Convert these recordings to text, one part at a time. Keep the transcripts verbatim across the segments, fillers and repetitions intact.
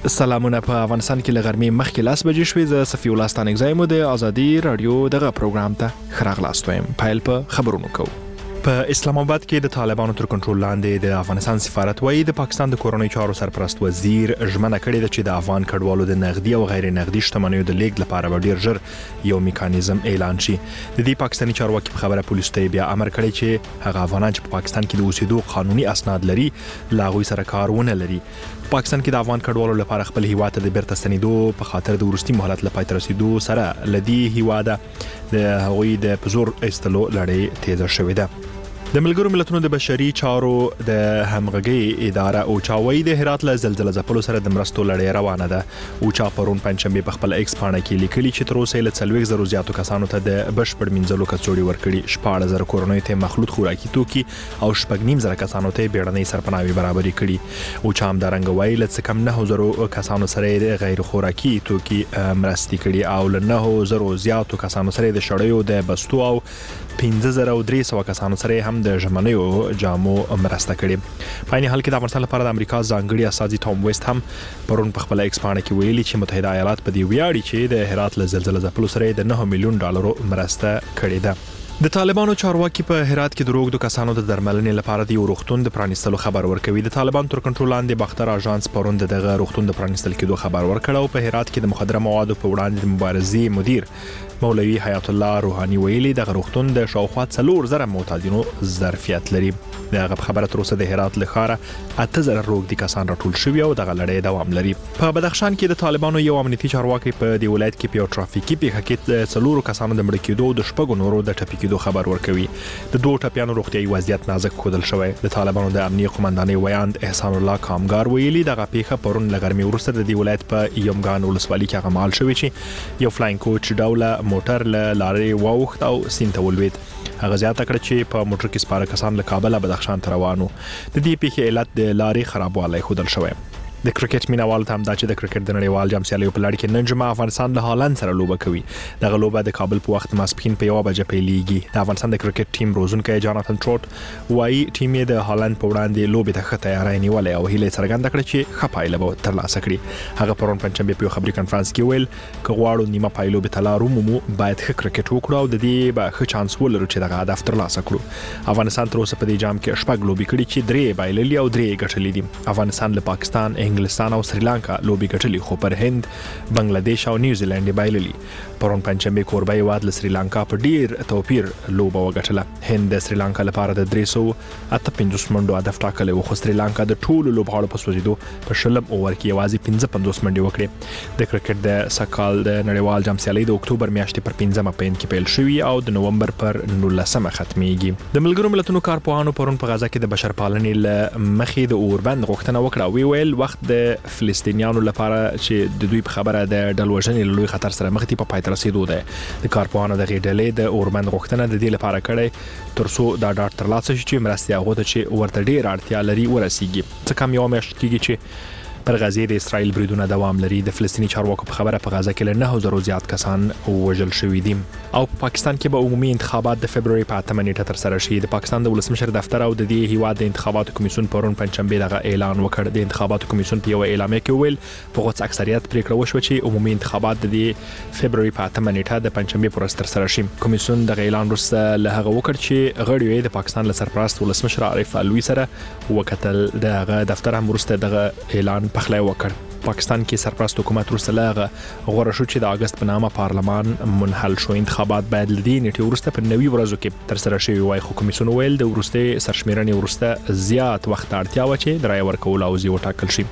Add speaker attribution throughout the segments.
Speaker 1: سلامونه. په افغانستان کې لغرمې مخکې لاس بجې شوې. زه صفي الله ستانګزی مو د ازادي رادیو دغه پروګرام ته خراغلاست وایم. پایل په خبرونو کو. په اسلام آباد کې د طالبانو تر کنټرول لاندې د افغانستان سفارت وایي د پاکستان د کورنۍ چارو سرپرست وزیر ژمنه کړې ده چې د افغان کډوالو د نغدي او غیر نغدي شتمنیو د لیږد لپاره به ډیر ژر یو میکانیزم اعلان شي. د دې پاکستاني چارواکي په خبره پولیسو ته بیا امر کړی چې هغه افغانان چې په پاکستان کې د اوسېدو قانوني اسناد لري لا غوي سره کارونه لري. پاکستان کې د افغان کډوالو لپاره خپل هیواد ته د بیرته ستنېدو په خاطر د ورستي مهلت لپاره تر رسیدو سره لدی هیواده د هغوی د پزور ایستلو لړۍ تیزه شوې ده. د ملګرو ملتونو د بشري چارو د همغږي اداره او چاوي د هرات له زلزلې ځپلو سره د مرستو لړۍ روانه ده. او چا پرون پنځمبه په خپل ایکس پاڼه کې لیکلي چې تر اوسه له څلوېښت زره زیاتو کسانو ته د بشپړ منځلو کڅوړي ورکړي، شپږ زره کورونو ته مخلوط خوراکي توکي او شپږ نیم زره کسانو ته بیړنۍ سرپناوي برابري کړي. او چا هم درنګ وایي له څه کم نه زره کسانو سره د غیر خوراکي توکي مرستي کړي او له نه زره زیاتو کسانو سره د شړیو د بستو او پنځه زره او درې سوه کسانو سره هم د ژمنیو جامو مرسته کړي. په عین حال کې د افغانستان لپاره د امریکا ځانګړي استازي ټام ویسټ هم پرون په خپل ایکس پاڼه کې ویلي چې متحده ایالات په دې ویاړي چې د هرات له زلزلې ځپلو سره د نه میلیون ډالرو مرسته کړې ده. د طالبانو چارواکي په هرات کې د روغتو کسانو د درملنې لپاره د یو روغتون د پرانیستلو خبر ورکوي. د طالبانو تر کنټرول لاندې باختر اژانس پرون دغه روغتون د پرانیستل کېدو خبر ورکړ او په هرات کې د مخدره موادو په وړاندې د مبارزې مدیر مولوي حیات الله روحاني ویلي د روغتون د شاوخوا څلور زره معتادینو ظرفیت لري. دغه خبره تر اوسه د هرات لخاره اته زره روغتي کسان راټول شوي او دغه لړۍ دوام لري. په بدخشان کې د طالبانو یو امنیتي چارواکي په دی ولایت کې په ټرافیکي پیښه کې څلور کسانو د مړ کېدو د شپږو نورو د ټپي کېدو خبر ورکوي. د دوه ټپيانو روغتيایي وضعیت نازک ښودل شوی. د طالبانو د امنیتي قومندانۍ ویاند احسان الله کامګار ویلي دغه پیښه پرون لګرمي ورسره د دی ولایت په یمګان ولسوالۍ کې غمال شوی چې یو فلاین کوچ ډوله موټر له لارې واوښت او سیند ته ولوېد. هغه زیاته کړه چې په موټر کې سپاره کسان له کابل بدخشان ته روانو. د دې پیښې علت د لارې خرابوالی ښودل شوی. د کرکټ مینوالو ته هم دا چې د کرکټ د نړیوال جام سیالیو په لړ کې نن جمعه افغانستان له هالند سره لوبه کوي. دغه لوبه د کابل په وخت ماسپښین په یو بجې پیلېږي. د افغانستان د کرکټ ټیم روزونکی جاناتن ټروټ وايي ټیم یې د هالند په وړاندې لوبې ته ښه تیاری نیولې او هیله څرګنده کړه چې ښه پایله به ترلاسه کړي. هغه پرون پنځمبه په خبري کانفرنس کې ویل که غواړو نیمه پایلو به تلارو مو باید ښه کرکټ وکړو او د دې به ښه چانس ولرو چې دغه هدف ترلاسه کړو. افغانستان تر اوسه په دې جام کې شپږ لوبې کړې چې درې بایللې او درې ګټلې دي. افغانستان له پاکستان، انګلستان او سریلانکا لوبي ګټلې خو پر هند، بنگلاديش او نیوزیلند بایللي. پرون پنځمبه کوربه هیواد له سریلانکا په ډیر توپیر لوبه وګټله. هند د سریلانکا لپاره د درې سوه اته پنځوس منډو هدف ټاکلی و خو سریلانکا د ټولو لوبغاړو په سوځېدو په شلم اوور کې یوازې پنځه پنځوس منډې وکړې. د کرکټ د سکال د نړیوال جام سیالۍ د اکتوبر میاشتې پر پنځمه په هند کې پیل شوې او د نومبر پر نولسمه ختمېږي. د ملګرو ملتونو کارپوهانو پرون په غزا کې د بشرپالنې له مخې د اوربند غوښتنه وکړه او ویل وخت د فلسطینیانو لپاره چې د دوی په خبره د ډلوژنې لوی خطر سره مخ دي په پای ته رسیدو ده. د کارپوهانو د غېډلې د اوربند غوښتنه د دې لپاره کړې ترڅو دا ډاټ ترلاسه شي چې مرستې هغه ته چې ورته ډېر اړتیا لري ورسیږي. څه کم یو میاشت کېږي چې پر غزې د اسرائیل بریدونه دوام لري. د فلسطیني چارواکو په خبره په غزه کې له نه زره زیات کسان وژل شوي دي. او په پاکستان کې به عمومي انتخابات د فبرवरी په اتمه نیټه تر سره شي. د پاکستان د ولسمشر دفتر او د دې هیواد د انتخاباتو کمیسیون پرون پنځمبه دغه اعلان وکړ. د انتخاباتو کمیسیون په یو اعلامیه کې ویل په غوڅ اکثریت پریکړه وشوه چې عمومي انتخابات د فبرवरी په اتمه نیټه د پنځمبه پر تر سره شي. کمیسیون دغه اعلان وروسته له هغه وکړ چې غړي یې د پاکستان له سرپرست ولسمشر عارف علوي سره وکتل. دغه دفتر هم وروسته دغه اعلان پخلی وکړ. پاکستان کې سرپرست حکومت وروسته لاغه غوړه شو چې د اگست په نامه پارلمان منحل شو. انتخابات باید لدی نیټه وروسته په نوي ورځو کې تر سره شي وای خو کمیسیون ویل د وروسته سرشمیرنې وروسته زیات وخت اړتیا و چې درای ورکول او زی وټاکل شي.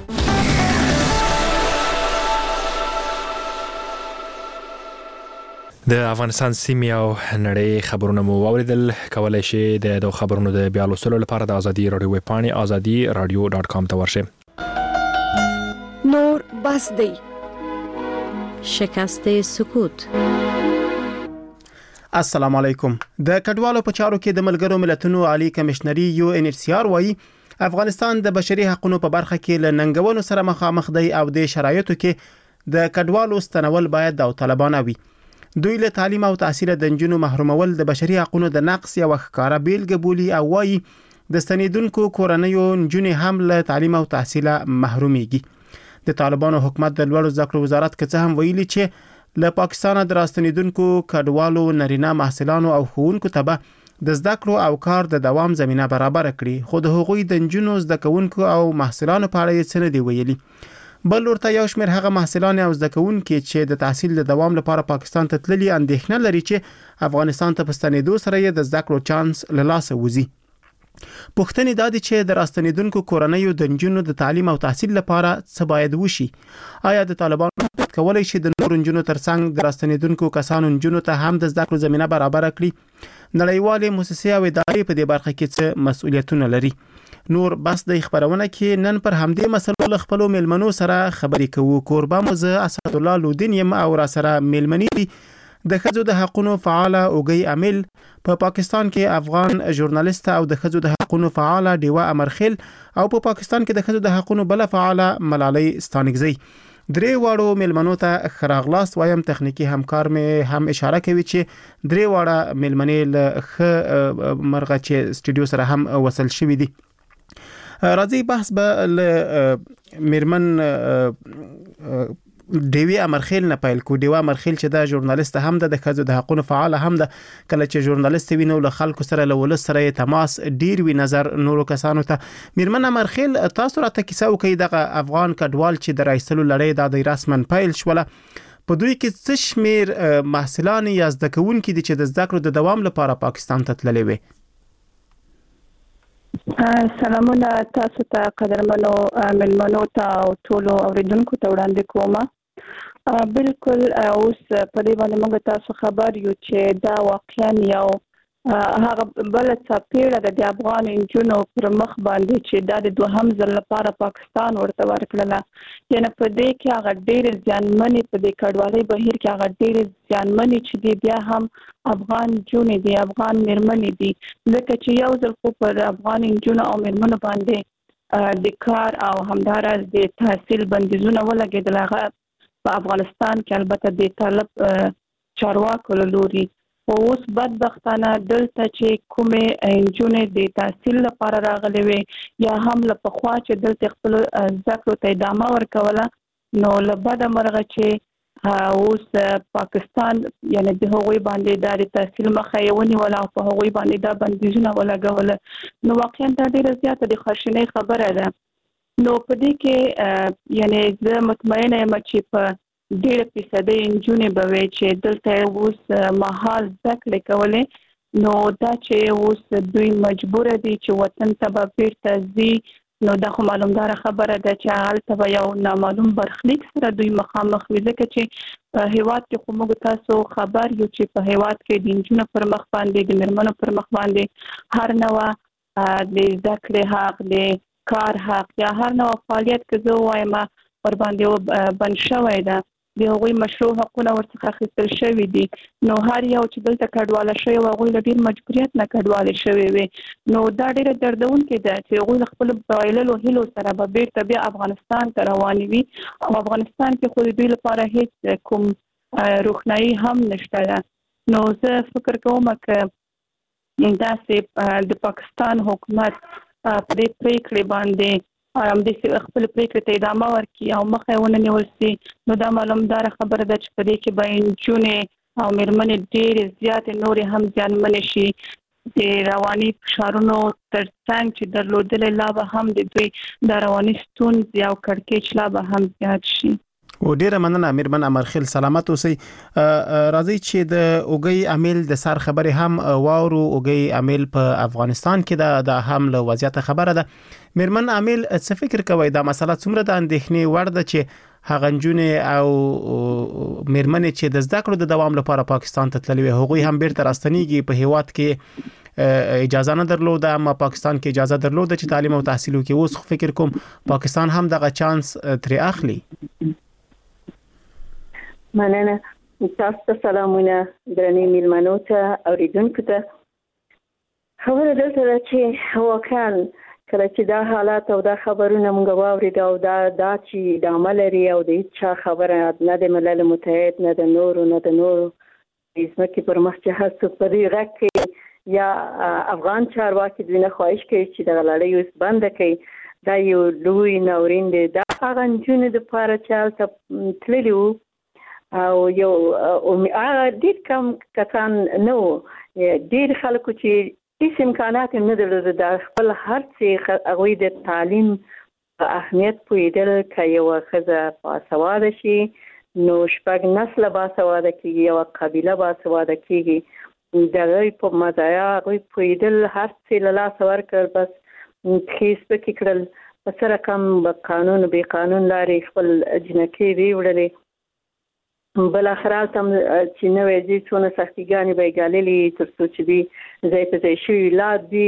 Speaker 1: د افغانستان سیمې او نړۍ خبرونه مو واوریدل. کولای شئ د خبرونو د بیا لوستلو لپاره د ازادي رادیو ویب پاڼې ازادي رادیو ډاټ کام ته ورشئ.
Speaker 2: نور بس دی.
Speaker 3: شکست سکوت.
Speaker 4: السلام علیکم. د کډوالو په چارو کې د ملګرو ملتونو عالی کمشنري یو ان ایچ سی آر وايي افغانستان د بشري حقوقو په برخه کې له ننګونو سره مخامخ دی او د شرایطو کې د کډوالو ستنول باید د طالبانو وي. دوی له تعلیم او تحصیل د نجونو محرومول د بشري حقوقو د نقص یو ښکارا بیلګه بولي او وايي د ستنیدونکو کورنیو نجونې هم له تعلیم او تحصیل محروميږي. د طالبانو حکومت د لوړو زده کړو وزارت کې څه هم ویلي چې له پاکستان د راستنیدونکو کډوالو نارینه محصلانو او ښوونکو ته به د زده کړو او کار د دوام زمينه برابر کړي، خو د هغوی د نجونو زده کوونکو او محصلانو په اړه یې څه نه دی ویلي. بل ورته یو شمېر هغه محصلان او زده کوونکي چې د تحصیل د دوام لپاره پاکستان ته تللي اندېښنه لري چې افغانستان ته په ستنېدو سره یې د زده کړو چانس له لاسه وځي. پوښتنې دا دي چې د راستنیدونکو کورنیو د نجونو د تعلیم او تحصیل لپاره څه باید وشي. آیا د طالبانو کولای شي د نورو نجونو ترڅنګ د راستنیدونکو کسانو نجونو ته هم د زده کړو زمينه برابر کړي؟ نړیوالې مؤسسې او ادارې په دې برخه کې څه مسؤلیتونه لري؟ نور بس د خبرونه کې نن پر همدې مسلو له خپل ملمنو سره خبرې کوو. کوربه مو زه اسد الله لودین یم او را سره ملمنې دي د ښځو د حقوقو فعال اوګي امل په پا پاکستان کې افغان ژورنالیست او د ښځو د حقوقو فعال ډیوا امرخیل او په پا پاکستان کې د ښځو د حقوقو بل فعال ملالۍ ستانګزی. درې واړو ملمنو ته خراغلاست وایم. تخنیکی همکار مې هم اشاره کوي چې درې واړه ملمنې له خ مرغه چې سټوډیو سره هم وصل شوې دي. راځي بحث به ل میرمن ډیوی امرخیل نه پیل کو. ډیوا امرخیل چې دا ژورنالیست هم ده، د ښځو د حقوقو فعال هم ده. کله چې ژورنالیست وینو له خلکو سره له ولس سره تماس ډیر وی نظر نورو کسانو ته. میرمن امرخیل تاسو راته کیسه وکړئ دغه افغان کډوال چې د رایسلو لړۍ د رسمن پیل شوله، په دوی کې څه شمیر محصلان یا زده کوونکي دي چې د زده کړو د دوام لپاره پاکستان ته تللي وي؟
Speaker 3: سلامونه تاسو ته قدرمنو ملمنو ته او ټولو اوریدونکو ته وړاندې کوم. بالکل اوس په دې باندې موږ تاسو خبر یو چې دا واقعا یو هغه بل څپېړه د افغان انجونو پر مخ باندې چې دا د دوهم ځل لپاره پاکستان ورته ورکړله. یعنی په دې کې هغه ډېر ځانمنې په دې کډوالۍ بهیر کې هغه ډېر ځانمنې چې دی بیا هم افغان جونې دي، افغان میرمنې دي، ځکه چې یو ځل خو پر افغان انجونو او میرمنو باندې د کار او همداراز د تحصیل بندیزونه ولګېدل. هغه په افغانستان کې البته د طالب چارواکو له لوري. خو اوس بدبختانه دلته چې کومې نجونې د تحصیل لپاره راغلې وي یا هم له پخوا چې دلته خپل زده کړو ته ادامه ورکوله، نو له بده مرغه چې اوس پاکستان یعنی د هغوی باندې د تحصیل مخه یې ونیوله او په هغوی باندې دا بندیزونه ولګوله، نو واقعا دا ډېره زیاته د خواشینۍ خبره ده. نو په دې کې یعنی زه مطمئنه یم چې په ډېر فیصدي نجونې به وي چې دلته اوس مهال زده کړې کولې، نو دا چې اوس دوی مجبور دي چې وطن ته به بیرته ځي، نو دا خو معلومداره خبره ده چې هلته به یو نامعلوم برخلیک سره دوی مخامخ وي. ځکه چې په هیواد کې خو موږ تاسو خبر یو چې په هیواد کې د نجونو پر مخ باندې د میرمنو پر مخ باندې هر نوع د زده کړې حق، د کار حق یا هر نوع فعالیت که زه ووایم ور باندې بند شوی ده، د هغوی مشروع حقونه ورڅخه اخیستل شوي دي. نو هر یو چې دلته کډواله شوی و هغوی له ډېر مجبوریت نه کډوالې شوي وي. نو دا ډېره دردونکې ده چې هغوی له خپلو بایللو هیلو سره به بیرته بیا افغانستان ته روانې وي او افغانستان کې خو د دوی لپاره هیڅ کوم روښنایي هم نشته ده. نو زه فکر کوم که داسې د پاکستان حکومت په دې پریکړې باندې هم د خپل پریکړې ته ادامه ورکړي او مخه یې ونه نیول سي، نو دا معلومداره خبره ده چې په دې کې به نجونې او میرمنې ډېرې زیاتې نورې هم زیانمنې شي. د رواني فشارونو تر څنګ چې درلودلې لا به هم د دوی د رواني ستونزې او کړکېچ لا به هم زیات شي.
Speaker 4: و ډیره مننه میرمن امرخیل، سلامت اوسئ. راځي چې د اوګي امیل د سر خبرې هم واورو. اوګي امیل په افغانستان کې د هم له وضعیت خبره ده. میرمن امیل څه فکر کوي دا مسله څومره د اندېښنې وړ ده چې هغه نجونې او میرمنې چې د زده کړو د دوام لپاره پاکستان ته تللي وي هغوی هم بیرته راستنیږي؟ په هیواد کې اجازه نه درلوده اما پاکستان کې اجازه درلوده چې تعلیم او تحصیل وکړي. اوس خو فکر کوم پاکستان هم دغه چانس ترې اخلي.
Speaker 5: مننه. تاسو ته سلامونه درنې میلمنو ته اوریدونکو ته. خبره دلته ده چې واقعا کله چې دا حالات او دا خبرونه موږ واورید او دا دا چې د عمل لري او د هیڅ خبره نه د ملل متحد نه د نورو نه د نورو ځمکې پر مخ چې هڅه په دې غږ کې یا افغان چارواکي دوی نه خواهش کوي چې دغه لړۍ اوس بنده کړي. دا یو لوی ناورین دی. دا هغه نجونې دپاره چې هلته تللي وو او یو هغه ډېر کم کسان نه وو، ډېر خلکو چې هېڅ امکانات یې نه درلوده د خپل هر څه هغوی د تعلیم په اهمیت پوهېدل که یوه ښځه باسواده شي نو شپږ نسله باسواده کېږي، یوه قبیله باسواده کېږي، د هغوی په مزایا هغوی پوهېدل، هر څه له لاسه ورکړل، بس پښې سپکې کړل، په څه رقم به قانون بې قانون لارې خپل جنکۍ ویې وړلې. بالاخره هلته هم چې نوی ځي څونه سختیګانې به یې ګاللې تر څو چې دوی ځای په ځای شوي ولاد دي.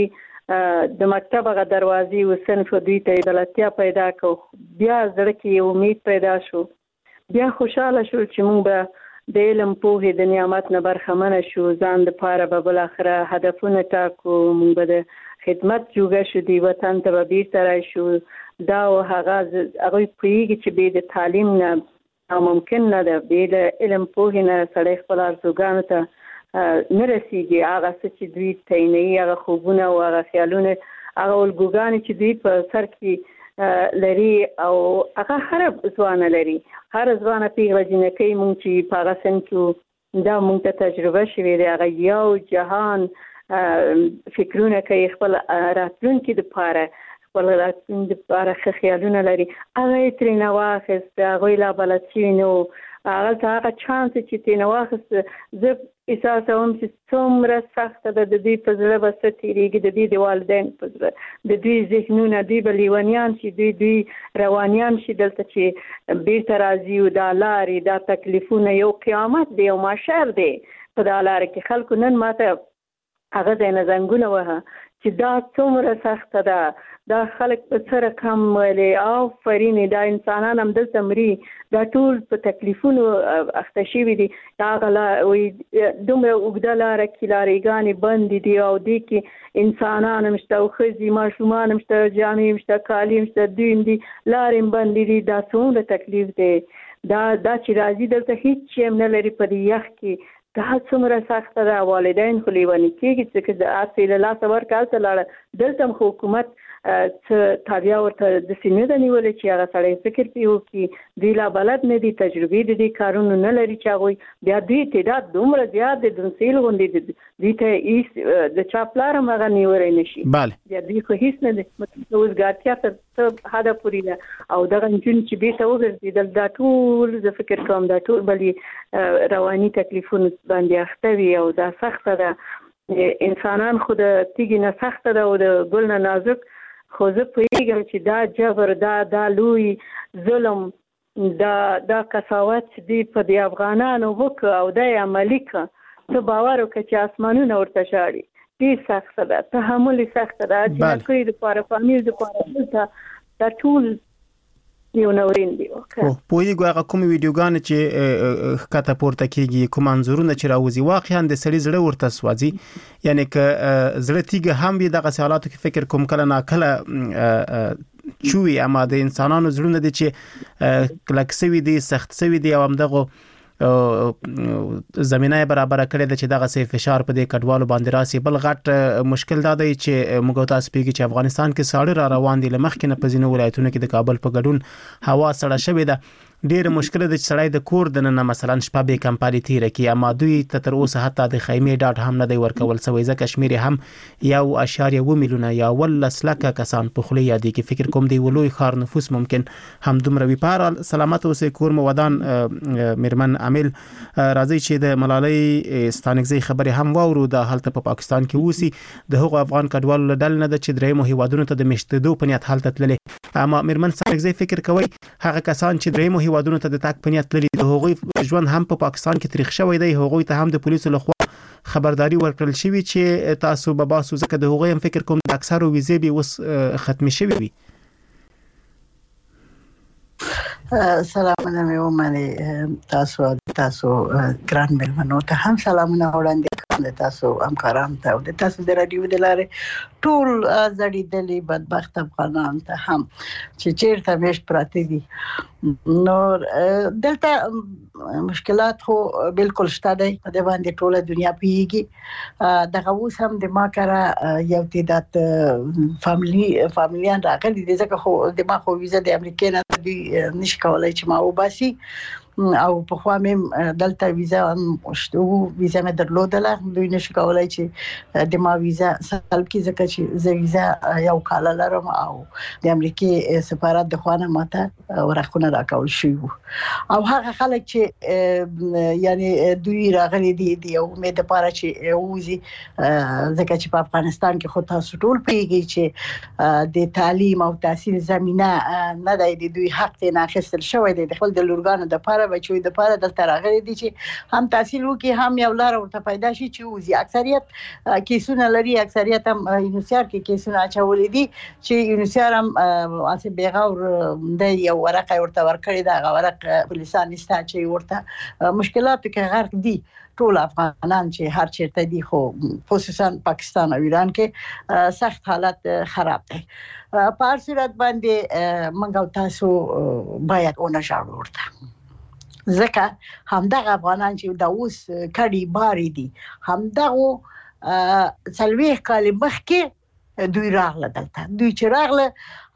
Speaker 5: د مکتب هغه دروازې و صنف دوی ته یې بلدتیا پیدا کړو، بیا زړه کې یو امید پیدا شو، بیا خوشحاله شو چې موږ به د علم پوهې د نعمت نه برخمنه شو، ځان دپاره به بالاخره هدفونه ټاکو، موږ به د خدمت جوګه شو، دی وطن ته به بیرته راشو. دا او هغه هغوی پوهېږي چې بې د تعلیم نه ناممکن نه ده، بې د علم پوهې نه سړی خپل ارزوګانو ته نه رسېږي. هغه څه چې دوی تعینوي، هغه خوبونه او هغه خیالونه، هغه الګوګانې چې دوی په سر کې لري او هغه هره ځوانه لري، هره ځوانه پیغله جنکۍ مونږ چې په هغه سن کې دا مونږ ته تجربه شوې دی، هغه یو جهان فکرونه کوي، خپل راتلونکي دپاره خپل راتلونکي دپاره ښه خیالونه لري، هغه یې ترېنه واخیست، هغوی لا بلد شوي نه وو، هغلته هغه چانس چې ترېنه واخیست. زه احساسوم چې څومره سخته ده، د دوی په زړه به څه تېرېږي، د دوی د والدین په زړه، د دوی ذهنونه، دوی به لیونیان شي، دوی دوی روانیان شي دلته چې بېرته راځي او دا لارې دا تکلیفونه یو قیامت دی، یو محشر دی په دا لاره کې. خلکو نن ماته هغه ځای نه زنګونه وهه چې دا څومره سخته ده، دا خلک په څه رقم ویلې آفرین، دا انسانان همدلته مري، دا ټول په تکلیفونو اخته شوي دي، هغه دومره اوږده لاره کې لارېګانې بندې دي او دې کې انسانان هم شته او ښځې ماشومان هم شته، جامې هم شته، کالي هم شته، دوی هم دي، لارې هم بندې دي. دا څومره تکلیف دی، دا دا چې راځي دلته هېڅ شی هم نه لري په دې یخ کې، دا څومره سخته ده. والدین خو لیوني کېږي چې د هر څه له لاسه ورکړه، هلته لاړه، دلته هم خو حکومت څه تابیا ورته داسې نه ده نیولې چې هغه سړی فکر پرې وکړي، دوی لا بلد نه دي، تجربې د دې کارونو نه لري چې هغوی بیا دوی تعداد دومره زیات دی، دنسیل غوندې دوی ته هېڅ د چا پلار هم هغه نیولی نه شي، بیا دوی خو هېڅ نه دی، وزګارتیا تر څه حده پورې ده. او دغه نجونې چې بېرته وګرځېدل، دا ټول زه فکر کوم دا ټول بلې رواني تکلیفونو باندې اخته وي او دا سخته ده. انسانان خو د تیږې نه سخته ده او د ګل نه نازک، خو زه پوهېږم چې دا جبر، دا دا لوی ظلم، دا دا قساوت چې دوی په دې افغانانو وکړه او دا یې عملي کړه، ته باور وکړه چې اسمانونه ورته شاړي، ډېر سخته ده، تحمل یې سخته ده، جنکیو دپاره، فامیل دپاره، دلته دا ټول یو نورین دی.
Speaker 4: پوهېږو هغه کومې ویډیوګانې چې ښکته پورته کېږي، کوم انځورونه چې راوځي، واقعا د سړي زړه ورته سوځي. یعنې که زړه تیږه هم وي دغسې حالاتو کې فکر کوم کله ناکله چوي، اما د انسانانو زړونه دي چې کلک سوي دي، سخت سوي دي او همدغو زمینه برابر کړې ده چې دغه سي فشار په دې کډوالو باندې راسي. بل غټ مشکل دا دی چې موږ تاسو پیږي چې افغانستان کې ساړه را روان دي، لمخکې نه په ځینو ولایتونو کې د کابل په ګډون هوا سړه شوې ده، ډېر مشکل دی چې سړی د کور دننه مثلا شپه به کمپالي تیره کړي، اما دوی ته تر اوسه حتی د خیمې ډاډ هم نه دی ورکول شوی، ځکه شمیر هم یو اشاریه اووه میلیونه یا ولس لکه کسان په خوله یادېږي. فکر کوم دی ولوی ښار نفوس ممکن هم دومره وي. په هر سلامت اوسئ کور مو ودان. میرمن امیل، راځي چې د ملالۍ ستانکزۍ خبرې هم واورو. د هلته په پاکستان کې اوسي د هغو افغان کډوالو له ډلې نه ده چې درېیمو هیوادونو ته د میشتېدو په نیت هلته تللي، اما میرمن ستانکزۍ فکر کوي هغه کسان چې درېیمو هیوادونو ته د تګ په نیت تللي، د هغوی ژوند هم په پاکستان کې تریخ شوی دی، هغوی ته هم د پولیسو لخوا خبرداري ورکړل شوې چې تاسو به باسو، ځکه د هغوی هم فکر کوم د اکثرو ویزې به اوس ختمې شوې وي.
Speaker 6: سلامونه مې ومنئ، تاسو تاسو ګران مېلمنو ته هم سلامونه وړاندې د تاسو همکارانو ته او د تاسو د رادیو د لارې ټول زړیدلي بدبخت افغانان ته هم چې چیرته مشت پراته دي. نو دلته مشکلات خو بالکل شته دی، په دې باندې ټوله دنیا پیږي. دغه اوس هم د ما کړه یو تعداد فاميلي فاميلیان راغلي دي، ځکه خو د ما خو ویزه د امریکا نه دی نشي کولای چې ما وباسي او په خوا مې دلته ویزه مشته ویزه مې درلودله، دوی نشي کولای چې د ما ویزه سلب کی، ځکه چې زه ویزه یو کال لرم او د امریکا سفارت د خوانه ماته ورخونه راکول شي. او هغه خلک چې یعنی دوی راغلي دي د یو امید لپاره چې وزي، ځکه چې په افغانستان کې خو تاسو ټول پیږي چې د تعلیم او تحصیل زمينه نه دی، د دوی حق ته ناخستل شوی دی. د خپل د لورګانو د لپاره بچوي د لپاره دلته راغلي دي چې هم تحصیل وکړي، هم یو لار ورته پیدا شي چې وزي. اکثریت کیسونه لري، اکثریت هم یونیسیار کې کیسونه اچولې دي چې یونیسیار هم اسه بیغور د یو ورقه ورته ورکړي، دا ورقه پولیسان نشته چې ورته مشکلات کې غرق دي ټول افغانان چې هر چیرته دي، خو خصوصا پاکستان او ایران کې سخت حالت خراب دی. په هر صورت باندې موږ تاسو باید اون شاړو ورته، ځکه همدغه افغانان چې دا اوس کډي باري دي، همدغه څلويخ کال مخکې دوی راغله دلته. دوی چې راغله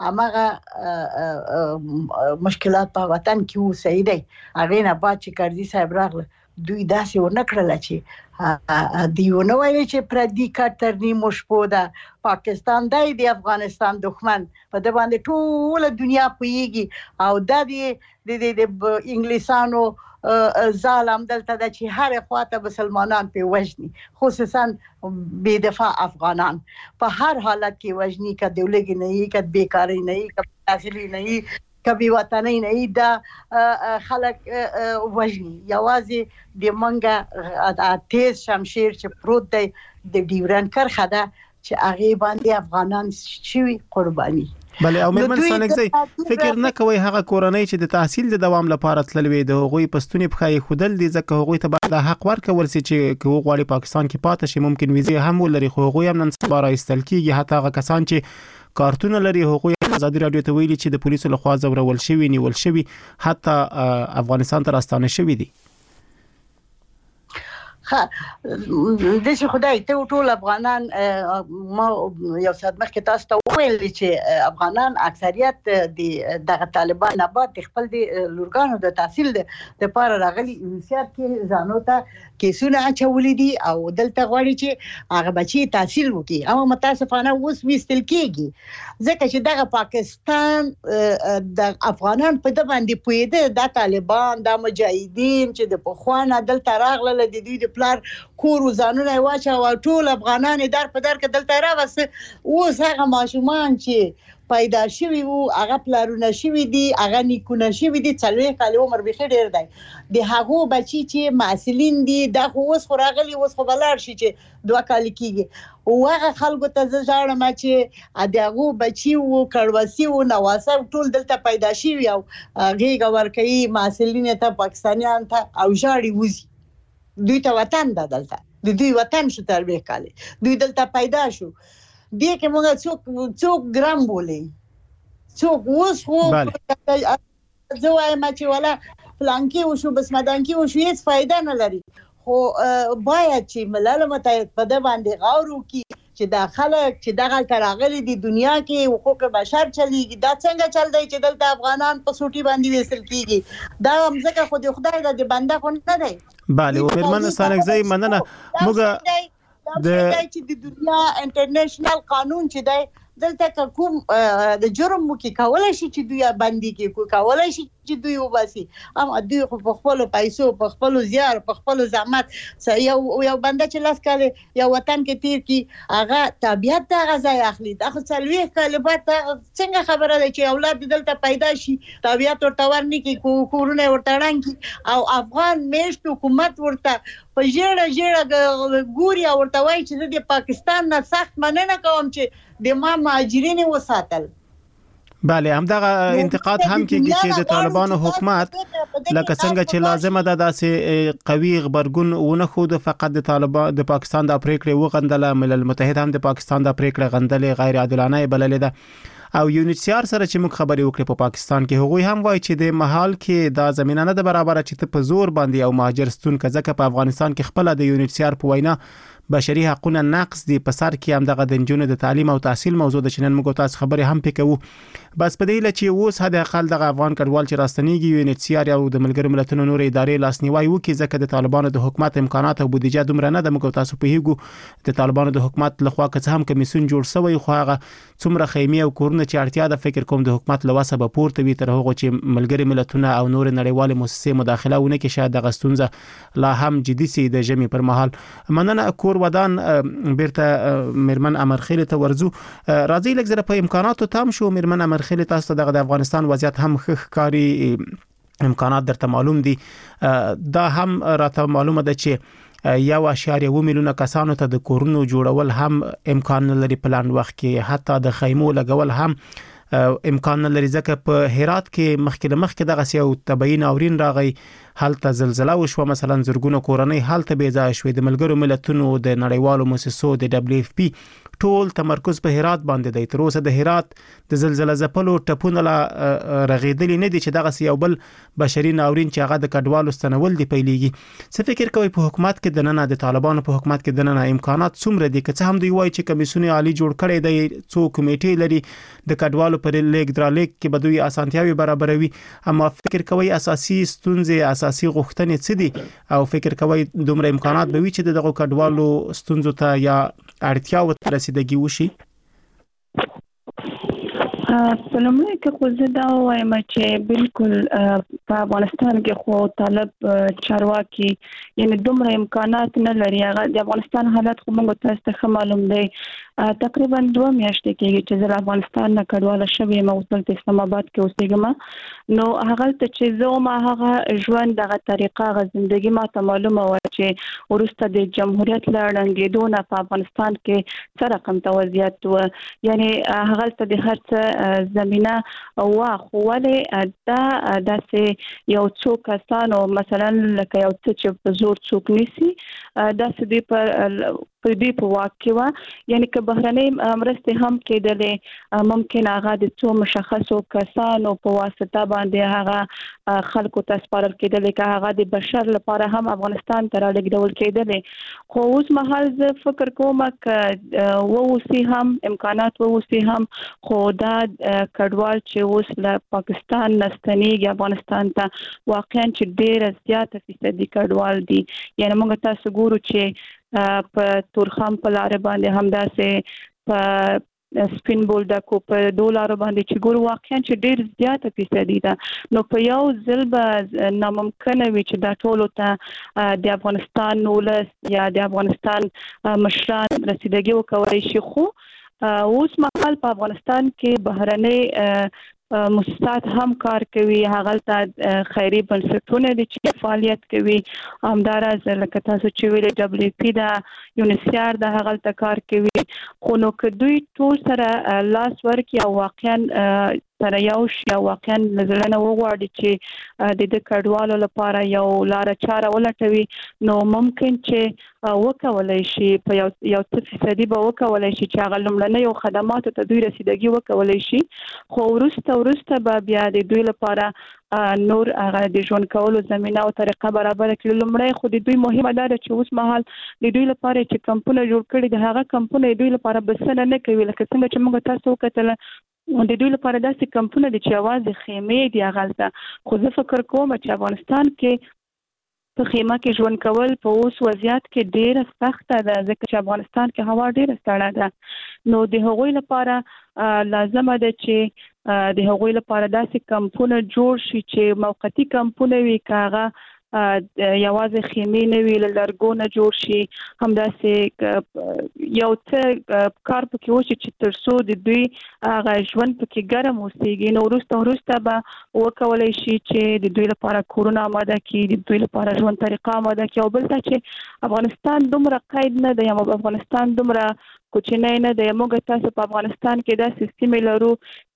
Speaker 6: هغه مشکلات په وطن کې اوسې دي. هغه نه بعد چې کارزي صاحب راغله، دوی داسې ونکړل چې دیونه وایي چې پردي کټرنی مشپو ده پاکستان دی د افغانستان دښمن، په دې باندې ټول دنیا پیږي او د دې د انګلیسانو ظالم دلته د چې هر خواته مسلمانان په وجني، خصوصا بے دفاع افغانان په هر حالت کې وجني، کده دولګي نه یې، کده بیکاری نه یې، کده تحصیلی نه یې، کبي وطني نه دا خلک وجني. یوازې د منګه تیز شمشیر چې پروت دی د ډیورن کرخه ده چې هغه باندې افغانان شوي قرباني.
Speaker 4: بله او مېرمن سانګزی فکر نه کوي هغه کورنۍ چې د تحصیل د دوام لپاره تللوي د هغوی پښتوني بخای خودل دي، ځکه هغوی ته باید حق ورکول شي چې کوو غواړي پاکستان کې پاتې شي، ممکن ویزه هم ولري، خو هغوی هم نن سبا راستل کیږي. حتی هغه کسان چې کارتونه لري هغوی ازادي رادیو ته ویلي چې د پولیسو لخوا ځورول شوی، نیول شوی، حتی افغانستان ته راستانه شوی دي.
Speaker 6: ها د څه خدای ته ټول افغانان ما یو څه مخکې تاسو ته ویل چې افغانان اکثریت د دغه طالبان نه بعد خپل د لورګانو د تحصیل د لپاره راغلي انسیات کې ځانو ته کیسونه اچولې دي او دلته غواړي چې هغه بچي تحصیل وکړي. او متاسفانه اوس وستل کېږي ځکه چې دغه پاکستان د افغانان په د باندې پویده د طالبان د مجاهدین چې د پخوانه دلته راغله د دوی د پلار کور وزانونه واچا او ټول افغانان در په در کې دلته راوسته. اوس هغه ماشومان چې پیدا شوی وو هغه پلارونه شوی دي، هغه نیکونه شوی دي، څلوي کال عمر به ډیر دی. د هغه بچی چې معسلین دي د اوس خوراغلی اوس خو بلار شي چې دوه کال کیږي او هغه خلکو ته ځاړم چې دغه بچی وو کړوسی وو نواسه ټول دلته پیدا شوی او غیګ ورکوي معسلین ته پاکستانیان ته او ژاړي وزي. دوی ته وطن ده، دلته د دوی وطن شو تربیه کاله دوی دلته پیدا شو. دې کې موږ څوک څوک ګرام بولې څوک اوس خو زه وایم چې ولا پلانکی وشو بس مدانکی وشو هیڅ فائدہ نه لري، خو باید چې ملل متحد په دې باندې غور وکړي چې دا خلک چې دغه تراغلي دي دنیا کې حقوق بشر چلیږي. دا څنګه چل دی چې دلته افغانان په سوټي باندې وېسل کیږي؟ دا هم ځکه خو د خدای د بنده خو نه دی.
Speaker 4: bale او فرمان سانګزی مننه. موږ
Speaker 6: د چې د دنیا انټرنیشنل قانون چې دی دلته کوم د جرم مو کې کولای شي چې دوی باندې کې کولای شي چې دوی وباسي، اما دوی په خپل پیسو په خپل زیار په خپل زحمت یو یو بنده چې لاس کاله یو وطن کې تیر کی هغه طبيعت د غزای اخلي. دا خو څلوي کلمات څنګه خبره ده چې اولاد دلته پیدا شي طبيعت ورته ورني کې کورونه ورته رانګي او افغان میشت حکومت ورته په جړه جړه ګوري او ورته وایي چې د پاکستان نه سخت مننه کوم چې د ما مهاجرین وساتل.
Speaker 4: بله همدغه انتقاد هم کېږي چې د طالبانو حکومت لکه څنګه چې لازمه ده داسې قوي غبرګون ونه خود فقط د طالبان د پاکستان د پریکړې وغندله ملل متحد هم د پاکستان د پریکړې غندلې غیر عادلانه بللې ده او یونیسیار سره چې موږ خبرې وکړې په پاکستان کې هغوی هم وایي چې د محل کې دا زمينه نه ده برابر چې ته په زور باندې او مهاجر ستون کځکه په افغانستان کې خپل د یونیسیار په وینا بشري حقوقونه نقص دي په سر کې هم دغه د نجونو د تعلیم او تحصیل موضوع د چنن موږ تاسو خبرې هم پکې بس په دې لچې اوس حد اقل دغه افغان کډوال چې راستنیږي یونیسیار او د ملګرو ملتونو نور ادارې لاسنیوي وکړي ځکه د طالبانو د حکومت امکانات او بودیجه دومره نه ده موږ تاسو په هیګو د طالبانو د حکومت لخوا که هم کمیسیون جوړ شوی خو هغه څومره خیمه او کورونه چې اړتیا ده فکر کوم د حکومت لواسه به پورته وي تر هغه چې ملګري ملتونه او نور نړیوال مؤسسې مداخله ونه کې شاید دغه ستونزه لا هم جدي سي د جمی پر مهال مننه کور ودان بیرته مرمن امرخیل ته ورزو راځي لږ زره په امکاناتو تام شو مرمن امرخیل تاسو د افغانستان وضعیت هم ښکاری امکانات درته معلوم دي دا هم راته معلومه ده چې یو اشاریه و میلیونه کسانو ته د کورونو جوړول هم امکان لري پلان وخت کې حتی د خیمو لګول هم امکان لري ځکه په هرات کې مخکې مخکې دغه یو تبعین اورین راغی حالت زلزلہ وشو مثلا زرګونو کورنۍ حالت بې ځای شوې د ملګرو ملتونو د نړیوالو مؤسسو د دبليو اف پی ټول تمرکز په هرات باندې دی تر اوسه د هرات د زلزلہ ځپلو ټپونه لا رغیدلی نه دي چې دغه یو بل بشري ناورین چې هغه د کډوالو ستنول دی پیلېږي څه فکر کوي په حکومت کې د نن د طالبانو په حکومت کې د نن امکانات څومره دي که څه هم دوی وایي چې کمیسیون عالی جوړ کړي دی څو کمیټې لري د کډوالو پر لیک درالیک کې به دوی اسانتیاوي برابروي اما فکر کوي اساسي ستونزې اساسي غوښتنې څه دي او فکر کوي دومره امکانات به وي چې دغه کډوالو ستونزو ته یا اړتیا و رسیدګي وشي
Speaker 3: سلامونه که خو زه دا وایم چې بالکل په افغانستان کې خو طالب چارواکي یعنی دومره امکانات نه لري هغه د افغانستان حالت خو موږ تاسو ته معلوم دی تقریبا دوه میاشتې کېږي چې زه افغانستان نه کډواله شوې یم او دلته اسلام آباد کې اوسېږم نو هغه ته چې زه ما هغه ژوند دغه طریقه غو ژوندۍ ما ته معلومه و چې ورسته د جمهوریت لړنګېدو نه په افغانستان کې څه رقم توضیحات و یعنی هغه ته د هر څه زمينه او خو ولې دا داسې یو څو کسانو مثلا لکه یو څه چې په زور څوک نیسي دا سدي پر په دې په واقع وا یعنی که بهرنۍ مرستې هم کېدلې ممکن هغه د څو مشخصو کسانو په واسطه باندې هغه خلکو ته سپارل کېدلې که هغه د بشر لپاره هم افغانستان ته رالیږدول کېدلې خو اوس مهال زه فکر کوم چې ووسی هم امکانات ووسی هم خو دا کډوال چې اوس له پاکستان نستنیږي افغانستان ته واقعا چې ډېر زیاته فیصدي کډوال دي یعنی موږ تاسو ګورو چې په تورخم په لار باندې همداسې په سپین بولډکو په ډالر باندې چې ګورو واقعا چې ډېر زیاته فیصدي ده نو په یو ځل به ناممکن وي چې دا ټول ته د افغانستان ولس یا د افغانستان مشران رسیدګي وکړي شي خو اوس مهال په افغانستان کې بهرنۍ مؤسسات هم کار کوي هغه ته خیري بنسټونه دي چې فعالیت کوي همدارس لکه تاسو چې ویل دبليو پی دا یونیسیار د هغه ته کار کوي خو نو که دوی ټول سره لاس ورکړي او واقعا سره یو شی واقعا نظرونه وغواړي چې د دې کډوالو لپاره یو لار چاره ولټوي نو ممکن چې وکولای شي په یو یو څه فیصدي به وکولای شي چې هغه لمړنۍ یو خدماتو ته دوی رسیدګي وکولای شي خو ورسته ورسته به بیا د دوی لپاره نور هغه د ژوند کولو زمينه او طریقه برابر کړي لمړی خو د دوی مهمه ده چې اوس مهال د دوی لپاره چې کمپونه جوړ کړي د هغه کمپونه دوی لپاره بسنه نه کوي لکه څنګه چې موږ تاسو وکتل د دوی لپاره داسې کمپونه دي چې आवाज خیمه دي هغه خو زه فکر کوم چې افغانستان کې په خیمه کې ژوند کول په اوس وضعیت کې ډیره سخته ده ځکه چې افغانستان کې هوا ډیره سړه ده نو د هغوی لپاره لازم ده چې د هغوی لپاره داسې کمپونه جوړ شي چې موقتی کمپونه وي کاغه یوازې خیمه نه وی لرګونه جوړ شي همداسې یو څه کار پکې وشي چې ترڅو د دوی هغه ژوند پکې ګرم اوسېږي نو وروسته وروسته به وکولای شي چې د دوی لپاره کورونه آماده کړي د دوی لپاره ژوند طریقه آماده کړي او بل څه چې افغانستان دومره قید نه دی یا افغانستان دومره کوچنی نه دی موږ تاسو په افغانستان کې دا سیستم لرو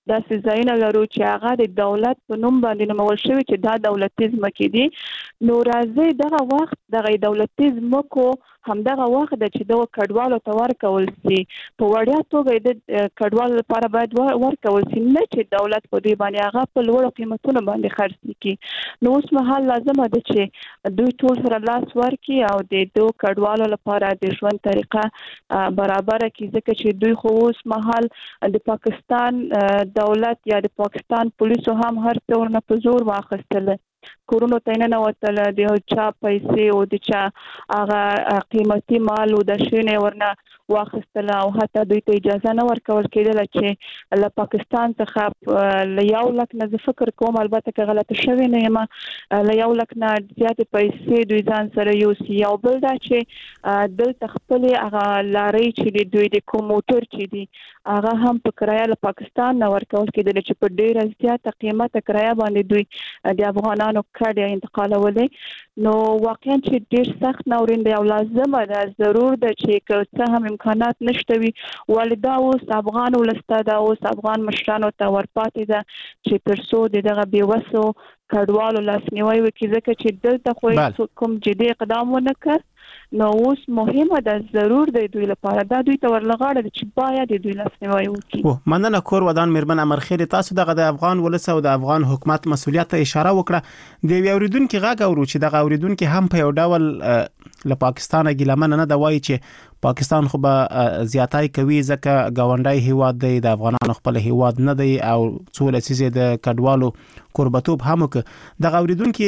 Speaker 3: داسې ځایونه لرو چې هغه د دولت په نوم باندې نومول شوی چې دا دولتي ځمکې دي. نو راځي دغه وخت دغه دولتي ځمکو همدغه وخت د چې دغه کډوالو ته ورکول شي په وړیا توګه د کډوالو لپاره باید ورکول شي، نه چې دولت په دې باندې هغه په لوړو قیمتونو باندې خرڅ کړي. نو اوس مهال لازمه ده چې دوی ټول سره لاس ورکړي او د دوه کډوالو لپاره د ژوند طریقه برابر کړي، ځکه چې دوی خو اوس مهال د پاکستان دولت یا د پاکستان پولیسو هم هر څه ورنه په زور واخیستل، کورونو ته نه وتل، د چا پیسې او د چا هغه قیمتي مال او د شینې ورنه واخیستل او حتی دوی ته اجازه نه ورکول کېدل چې له پاکستان څخه له یو لک نه زه فکر کوم، البته که غلطه شوې نه یم، له یو لک نه زیاتې پیسې دوی ځان سره یوسي. یو بل دا چې دلته خپلې هغه لارۍ چې د دوی د کوم موټر چې دي هغه هم په کرایه له پاکستان نه ورکول کېدل چې په ډېره زیاته قیمته کرایه باندې دوی د افغانانو کډې انتقالولې. نو واقعا چې ډېر سخت ناورین دی او لازمه ده ضرور ده چې که څه هم امکانات نشته وي ولې دا اوس افغان ولس ته دا اوس افغان مشرانو ته ورپاتې ده چې تر څو د دغه بېوسو کډوالو لاسنیوی وکړي، ځکه چې دلته خو کوم جدي اقدام ونه کړ. نو اوس مهمه ده ضرور دی دوی لپاره دا دوی ته ورلغاړه ده چې باید دوی لاسنیوی وکړي.
Speaker 4: مننه کور ودان میرمن امرخیل، تاسو دغه د افغان ولس او د افغان حکومت مسولیت ته اشاره وکړه. د یو اوریدونکو غږ اورو چې دغه اوریدونکو هم په یو ډول له پاکستان ګیلمن نه دا وایي چې پاکستان خو به زیاتای کوي ځکه گاونډي هیواد دی، د افغانانو خپل هیواد نه دی او څو لسیزه د کډوالو قربتوب هم وک. دغه اوریدونکو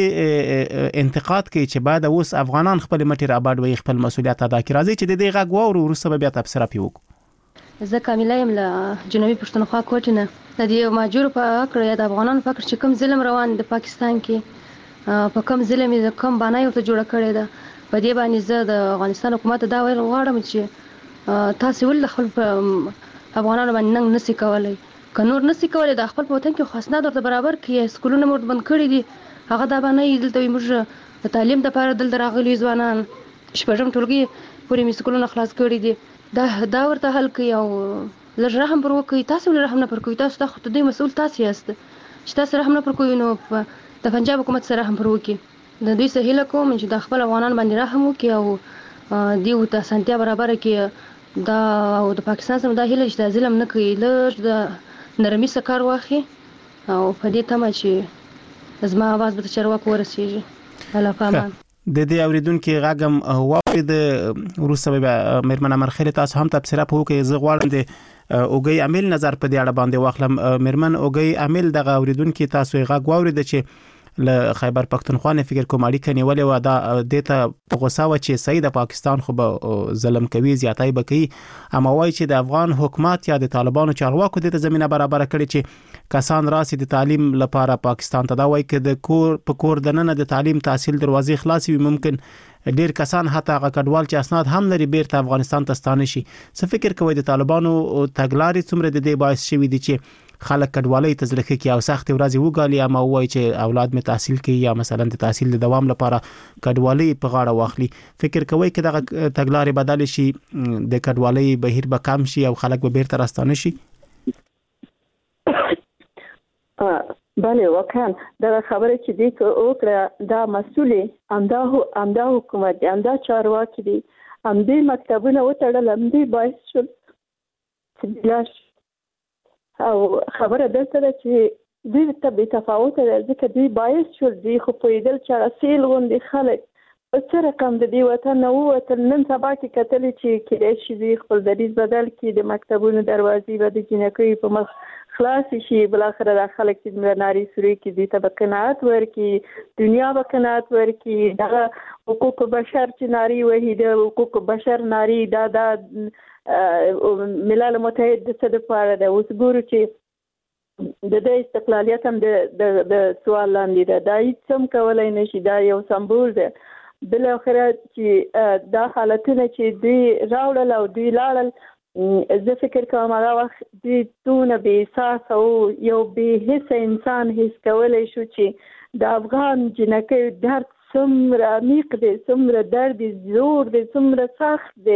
Speaker 4: انتقاد کوي چې باید اوس افغانان خپل مټیر آباد وي، خپل مسولیت ادا کړي. راځي چې د دې غږ واورو وروسته بیا تفسیر پیوکو.
Speaker 7: زه کامله يم له جنوبي پښتونخوا کوټینه د دې ماجور په اکر یا د افغانانو فکر چې کوم ظلم روان د پاکستان کې په کوم ظلم د کوم باندې ورته جوړ کړی ده، په دې باندې زه د افغانستان حکومت دا ویل غواړم چې تاسو ول خپل افغانانو باندې نن نسی کولای، که نور نسی کولای د خپل په وطن کې خاص نه درته برابر کړي، سکولونه مو بند کړی دي، هغه دا باندې دلته موږ د تعلیم لپاره دلته راغلي ځوانان شپږم ټولګي پورې می سکولونه خلاص کړی دي، دا دا ورته حل کوي او لږ رحم پر وکړي. تاسو ولې رحم نه پر کوي؟ تاسو ته خو دې مسؤل تاسو یاست چې تاسو رحم نه پر کوي، نو د پنجاب حکومت سره رحم پر وکړي. د دوی سره هیله کوم چې د خپل افغانان باندې رحم وکړي او دیو ته سنتیا برابر کړي. دا او د پاکستان سره دا هیله چې د ظلم نه کوي، لږ د نرمي سره کار واخلي او په دې تمه چې زما आवाज به چرواک ورسیږي. الله پامان.
Speaker 4: د دې اوریدونکو غږم واورید. وروسته به میرمن امرخیل تاسو هم تفسیر په وکړئ. زه غواړم د اوګي عامل نظر په دې اړه باندې واخلم. میرمن اوګي عامل دغه اوریدونکو تاسو غږ واورید چې له خیبر پختونخوا نه فکر کوم اړیکه نیولې و، دا دته غوسه و چې صحیح د پاکستان خو به ظلم کوي، زیاتای به کوي، اما وایي چې د افغان حکومت یا د طالبانو چارواکو د زمينه برابر کړي چې کسان راسي د تعلیم لپاره پاکستان ته. دا وایي چې د کور په کور د نن د تعلیم تحصیل دروازې خلاصي وي، ممکن ډیر کسان حتی هغه کډوال چې اسناد هم لري بیرته افغانستان ته ستانه شي. څه فکر کوي د طالبانو تګلارې څومره د دې باعث شوي دي چې خلک کډوالۍ ته ځلخه کې او سخت ورځي وګالي، اما وایي چې اولاد می تحصیل کوي یا مثلا د تحصیل د دوام لپاره کډوالۍ په غاړه واخلي. فکر کوي چې دغه تګلارې بدل شي، د کډوالۍ بهیر به کم شي او خلک به بیرته راستانه شي؟
Speaker 5: بله واقعا دا خبره چې دی وکړه دا مسؤلې امدا امدا حکومت دی، امدا چارواکي دي، امدې مکتبونه وتړل، امدې باعث شول چې بلاش او خبره دلته ده چې دوی ته بې تفاوته ده، ځکه دوی باعث شول دوی خو پوهېدل چې سیل غوندې خلک په څه رقم د دې وطن نه ووتل. نن سبا کې کتلې چې کېدای شي دوی خپل دریځ بدل کړي، د مکتبونو دروازې به د جنکیو په مخ خلاص شي، بالاخره دا خلک چې د ناري سوري کې دوی ته به قناعت ورکړي، دنیا به قناعت ورکړي. دغه حقوق بشر چې ناري وهي، د حقوق بشر ناري دا دا ملل متحد د څه لپاره ده؟ اوس ګورو چې د دې استقلالیت هم د د سوال لاندې ده، دا هیڅ هم کولای نشي، دا یو سمبول ده. بل اخره چې دا حالتونه چې دوی راوړل او دوی لاړل، زه فکر کوم هغه وخت دوی دونه بې احساس او یو بې حسه انسان حس کولی شو چې د افغان جنکیو درد څومره عمیق دی، څومره درد زور دی، څومره سخت دی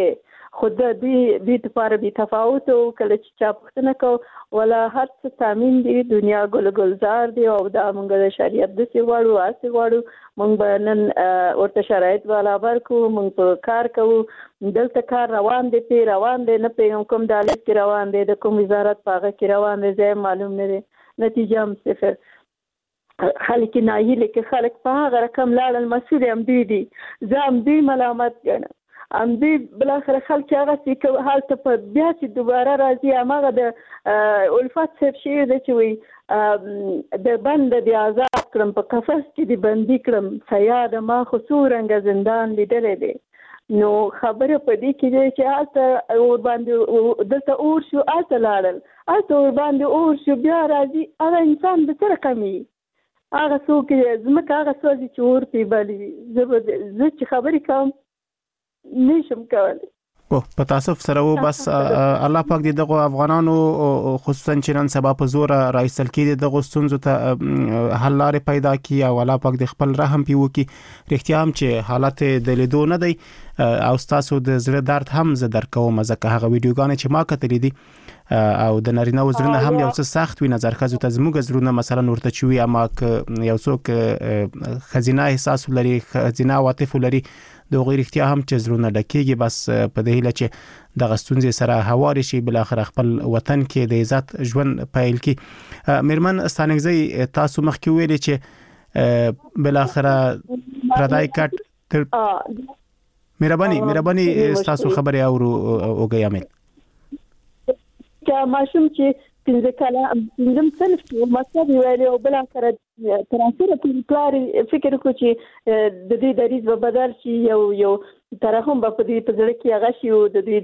Speaker 3: خو د دې د لپاره به تفاوت او کله چې چا پوښتنه کو ولا هر څه تامین دی دنیا ګل ګلزار دی او دا موږ د شریعت د سی واړو اسي واړو موږ به نن ورته شرایط والا برکو موږ په کار کوو دلته کار روان دی پی روان دی نه پیغام کوم د الف کې روان دی د کوم وزارت پاغه کې روان دی ځای معلوم نه دی نتیجه هم صفر خلک ناهیله کې خلک په هغه رقم لاړل مسؤل هم دی دي زه هم دوی ملامت ګڼم ام دوی بلاخره خلک هغه چې حالت په بیا چې دوباره راځي هغه د الفت صاحب شي د چې وي د بند د آزاد کړم په قفس کې د بندي کړم سیاد ما خصورنګ زندان لیدلې دی نو خبره په دې کې دی چې هلته اور باندې دلته اور شو هلته لاړل هلته اور باندې اور شو بیا راځي هغه انسان به څه رقم وي هغه څوک ځمکه هغه سوځي چې اور پې بلي وي زه زه چې خبرې کوم نشم کولی
Speaker 4: او په تاسف سره و بس الله پاک دې دغه افغانانو خصوصا چې نن سبا په زور راایستل کېږي دغه ستونزو ته حل لارې پیدا کړي او الله پاک دې خپل رحم پې وکړي رښتیا هم چې حالت د لیدو نه دی او تاسو د زړه درد هم زه درکوم ځکه هغه ویډیوګانې چې ما کتلې دي او د نارینه وزرونه هم یو څه سخت وي نظر خزو ته زموږ زرونه مثلا ورته چوي اما یو څوک خزینه احساس لري خزینه عاطف لري د غیر اختیار هم چې زرونه ډکیږي بس په دې هیله چې د غستونځ سره هواري شي بل اخر خپل وطن کې د عزت ژوند پایل کی میرمن ستانګزی تاسو مخکې ویلي چې بل اخر پردای کټ تر مهرباني مهرباني تاسو خبري اورو اوګي عامل
Speaker 3: چې ماشوم چې پنځه کاله پنځم صنف کې مکتب ویلي او بل اخر تر اخره په پلار فکر کو چې د دې دریز په بدل شي یو یو ترحم په دې په ځل کې هغه شي او د دې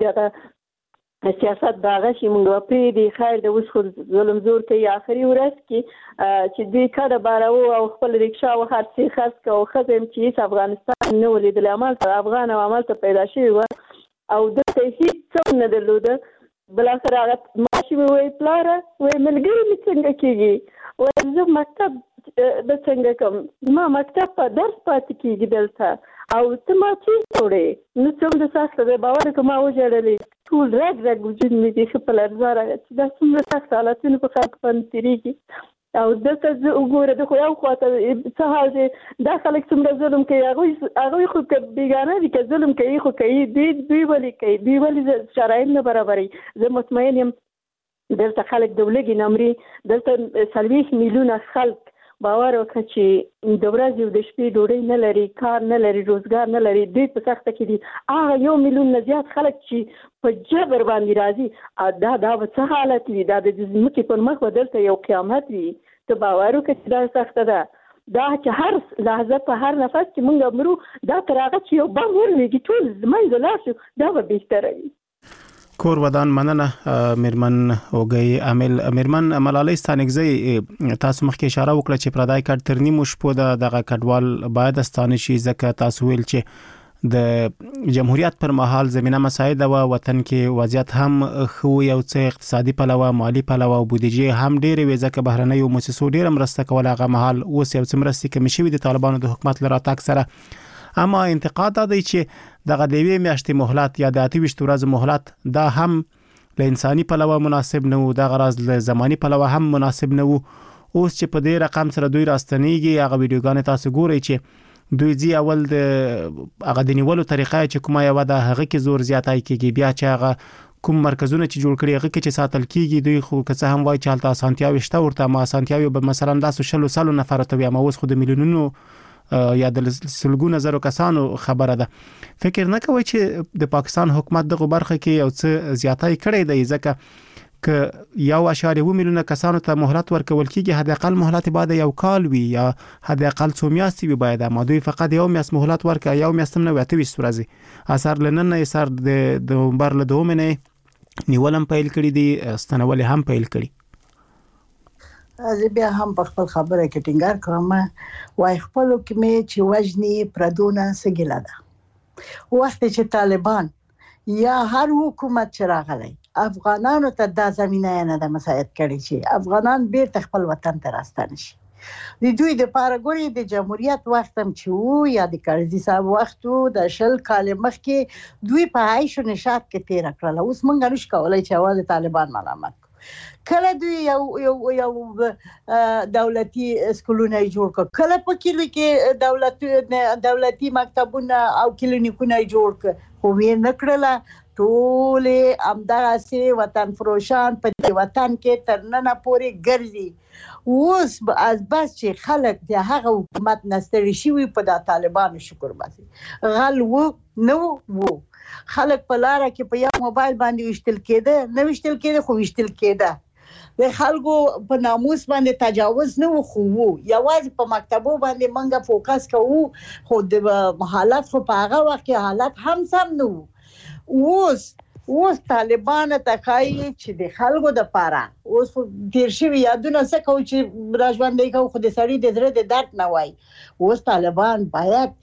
Speaker 3: دغه سیاست دغه شي موږ په دې خیر د اوس خو ظلم زور کوي اخري ورځ کې چې دې کډه بارو او خپل ریکشا او هر څه خاص کو خزم چې افغانستان نو لیدل عمل افغان او عمل ته پیدا شوی و او د هیڅ څه نه درلوده بل اخر هغه ماشي وی پلار وی ملګری می څنګه کیږي او زه مکتب د څنګه کوم ما مکتب په درس پاتې کیږي دلته او ته ما چې وړې نو څومره سخت دی باور کوم او جوړلې ټول رګ رګ وجود می دي خپل ارزاره چې دا څومره سخت حالتونه په خلک باندې تیریږي او دلته زه وګوره د خو یو خواته څه حال دی دا خلک څومره ظلم کوي هغوی هغوی خو بیګانه دي که ظلم کوي خو کوي دوی دوی ولې کوي دوی ولې شرایط نه برابروي زه مطمئن یم دلته خلک د ولږې نمرې دلته څلوېښت میلیونه خلک باور وکړه چې د ورځې او د شپې ډوډۍ نه لري کار نه لري روزګار نه لري دوی په سخته کې دي هغه یو میلیون نه زیات خلک چې په جبر باندې راځي دا دا به څه حالت وي دا د ځمکې پر مخ به دلته یو قیامت وي ته باور وکړه چې دا سخته ده دا چې هر لحظه په هر نفس کې موږ مرو دا تر هغه چې یو بم ورلېږي ټول منځ لاړ شو دا به بهتره وي
Speaker 4: کور ودان مننه میرمن اوګي عامل میرمن ملالۍ ستانګزی تاسو مخکې اشاره وکړه چې پردای کډ تر نیمو شپو دغه کډوال باید ستانه شي ځکه تاسو ویل چې د جمهوریت پر مهال زمينه مساعده و وطن کې وضعیت هم خو یو څه اقتصادي پلوه مالی پلوه او بودیجه هم ډېر وي ځکه بهرنۍ مؤسسو ډېر مرسته کوله هغه مهال اوس یو څه مرستې کم شي د طالبانو د حکومت لپاره تاک سره اما انتقاد دا دی چې دغه د وی میاشتې مهلت یا د اته ویشت ورځې مهلت دا هم له انساني پلوه مناسب نه و د غرض له زماني پلوه هم مناسب نه و اوس چې په دې رقم سره دوی راستنیږي هغه ویډیوګانې تاسو ګورئ چې دوی ځي اول د هغه د نیولو طریقه چې کومه یو ده هغه کې زور زیاتای کیږي بیا چې هغه کوم مرکزونه چې جوړ کړي هغه کې چې ساتل کیږي دوی خو که څه هم وایي چې حالت اسانتیاوي شته ورته ما اسانتیاوي به مثلا داسو شلو سالو نفر ته وي اما اوس خو د میلیونونو یا د سلګونو زرو کسانو خبره ده فکر نه کوي چې د پاکستان حکومت دغه برخه کې یو څه زیاتای کړی دی ځکه ک یو اشاریه و میلیونه کسانو ته مهلت ورکول کیږي حد اقل مهلت بعد یو کال وي یا حد اقل څو میاشتې وي باید اما دوی فقط یو میاشت مهلت ورکړي یو میاشت نه وته وي ورځي اثر لنن نه اثر د د بر له دوه نه نیولم پیل کړی دي ستنول هم پیل کړی
Speaker 6: از بیا هم په خپل خبره کې ټینګار کوم وای خپل کې مې چې وجنی پردونه سګیلا ده وخت چې طالبان یا هر حکومت چې راغلی افغانانو ته د زمينه نه د مساعد کړي چې افغانان بیرته خپل وطن ته راستانه شي د دوی د پاره ګوري د جمهوریت وخت هم چې وو یا د کرزي صاحب وخت وو د شل کال مخکې دوی په عیش و نشاط کې تیر کړل. اوس مونږ نشو کولای چې اواز طالبان ملامت کله دوی یو یو یو دولتي سکولونه جوړ کړ، کله په کلی کې دولتي دولتي مکتبونه او کلینیکونه جوړ کړ، خو یې نکړل. ټول همدغسې وطن فروشان په دې وطن کې تر ننه پورې ګرځي. اوس از بس چې خلک د هغه حکومت نه ستړي شوي په د طالبانو شکر باسي. غل وو نه وو، خلک په لاره کې په یو موبایل باندې وشتل کېده، نه وشتل کېده خو وشتل کېده. د خلکو په ناموس باندې تجاوز نه و، خو وو یوازې په مکتبو باندې منګه فوکس کوو، خو د حالت خو په هغه وخت کې حالت هم سم نه وو. اوس اوس طالبان ته ښایي چې د خلکو د پاره اوس تیر شوي یادونه څه کوو چې راژوندی کوو، خو د سړي د زړه د درد نه وایي. اوس طالبان باید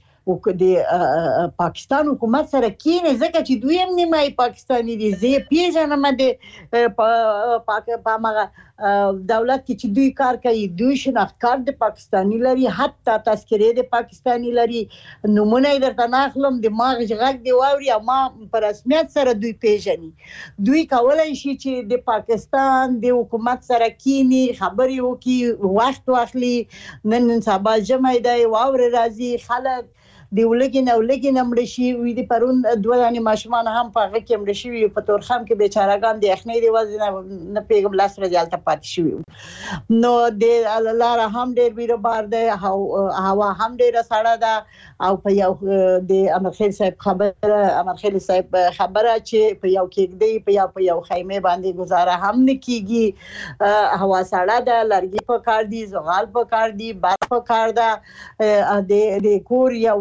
Speaker 6: د پاکستان حکومت سره کینې، ځکه چې دوی هم نیمایي پاکستاني دي. زه یې پیژنم د په همغه دولت کې چې دوی کار کوي، دوی شناختکار د پاکستاني لري، حتی تذکرې د پاکستاني لري، نومونه یې درته نه اخلم، د مغز غږ دی واوري او ما په رسمیت سره دوی پیژني. دوی کولی شي چې د پاکستان د حکومت سره کینې، خبرې وکړي، وخت واخلي. نن سبا ژمی دی، واوره راځي، خلک د ولګي نه ولګي نه مړه شي وي. د پرون دوه دانې ماشومان هم په هغه کې مړه شوي، په تورخم کې بیچارهګان د یخنۍ د وجې نه نه پوهېږم لس ورځې هلته پاتې شوي. نو د لاره هم ډېر بیروبار دی، هوا هم ډېره سړه ده، او په یو د امرخیل صاحب خبره امرخیل صاحب خبره چې په یو کېږدۍ په یو په یو خیمې باندې گزاره هم نه کېږي. هوا سړه ده، لرګي په کار دي، زغال په کار دي، برق په کار ده، د کور یو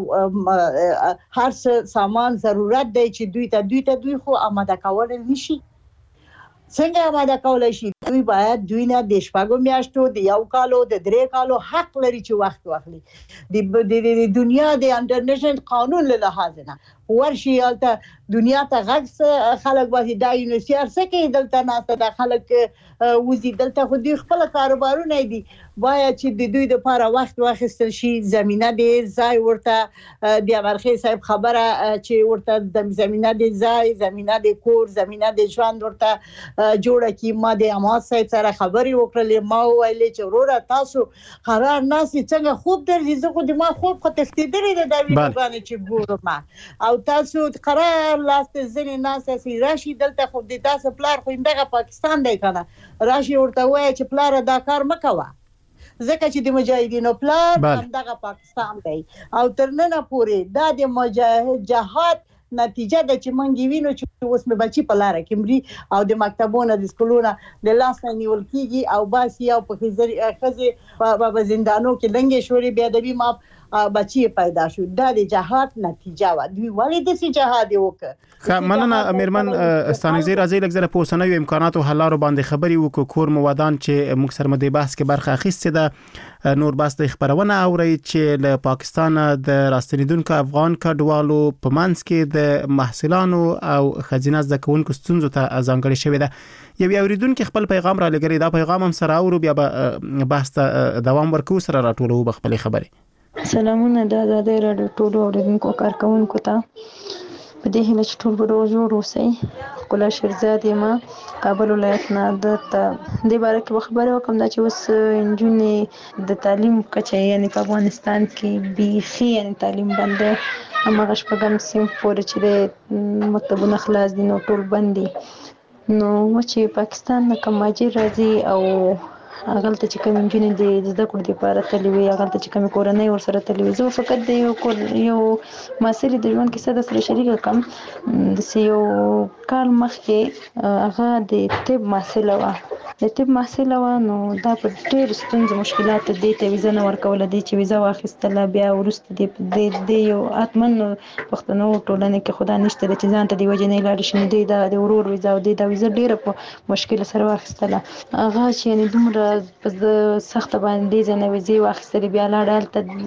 Speaker 6: هر څه سامان ضرورت دی چې دوی ته دوی ته دوی خو آماده کولی نشي. څنګه آماده کولی شي؟ دوی باید دوی نه د شپږو میاشتو، د یو کالو، د درې کالو حق لري چې وخت واخلي. د دنیا د انټرنیشنل قانون له لحاظ نه ورشي هلته دنیا ته غږ خلک باسي. دا یونیسیار څه کوي دلته ناسته دا خلک وځي دلته، خو دوی خپله کاروبارونه دي. باید چې د دوی دپاره وخت واخیستل شي، زمینه د ځای ورته د امرخیل صاحب خبره چې ورته د زمینه د ځای، زمینه د کور، زمینه د ژوند ورته جوړه کړي. ما د حماس صاحب سره خبرې وکړلې، ما وویلې چې وروره تاسو قرار ناستئ، څنګه خوب درځي؟ زه خو د ما خوب خو تښتېدلی دی دا ویډیوګانې چې ګورم، او تاسو قرار لاستئ ځینې ناستئ راشي دلته، خو د تاسو پلار خو همدغه پاکستان دی که نه، راشي ورته ووایه چې پلاره دا کار مه کوه، ځکه چې د مجاهدینو پلار همدغه پاکستان دی. او تر ننه پورې دا د مجاهد جهاد نتیجه ده چې موږ وینو چې اوس مې بچي په لاره کې مري، او د مکتبونو د سکولونو د لاس نه نیول کېږي او باسي، او په ښځې په زندانو کې لنګې شورې بې ادبي ما بچي پیدا شو. دا د جهاد نتیجه وه. دوی ولې داسې جهاد یې وکړ؟
Speaker 4: مننه میرمن ستانکزی، راځئ لږ زره په اوسنیو امکاناتو حل لارو باندې خبرې وکړو. کور مو ودان چې موږ سره مو دې بحث کې برخه اخیستې ده، نور بس د خبرونه اورئ چې له پاکستان د راستنیدونکو افغان کډوالو په منځ کې د محصلانو او ښځینه زده کوونکو ستونزو ته ځانګړې شوې ده. یو اوریدونکو خپل پیغام را لګړي، دا پیغام هم سره اورو، بیا به بحث ته دوام ورکوو، سره راټولو به خپلې خبرې.
Speaker 8: سلامونه د ازادۍ راډیو ټولو اوریدونکو کارکوونکو ته، په دې هیله چې ټول به روغ جوړ اوسئ. ښکلا شیرزاد یم، کابل ولایت نه. دلته دې باره کې به خبرې وکړم دا چې اوس نجونې د تعلیم کچه یعنې په افغانستان کې بیخي یعنې تعلیم بند دی، هماغه شپږم صنف پورې چې د مکتبونه خلاص دي نو ټول بند دي. نو چې پاکستان نه کوم مهاجر راځي او هغلته چې کوم نجونې د زده کړو دپاره تللې وي، هغلته چې کومې کورنۍ ورسره تللې وي، زه فقط د یو کور یو محصلې د ژوند کیسه درسره شریکه کړم. داسې یو کال مخکې هغه د طب محصله وه، د طب محصله وه، نو دا په ډېرو ستونزو مشکلاتو دې ته ویزه نه ورکوله. دې چې ویزه واخیستله بیا وروسته دې د یو حتمن پښتنو ټولنې کې خو دا نشته ده چې ځان ته دې وجې نه لاړې شي، نو دې دا د ورور ویزه او دې دا ویزه ډېره په مشکل سره واخیستله. هغه چې یعنې دومره په سخت باندې ځنه وزي واخیستل بیا لاړل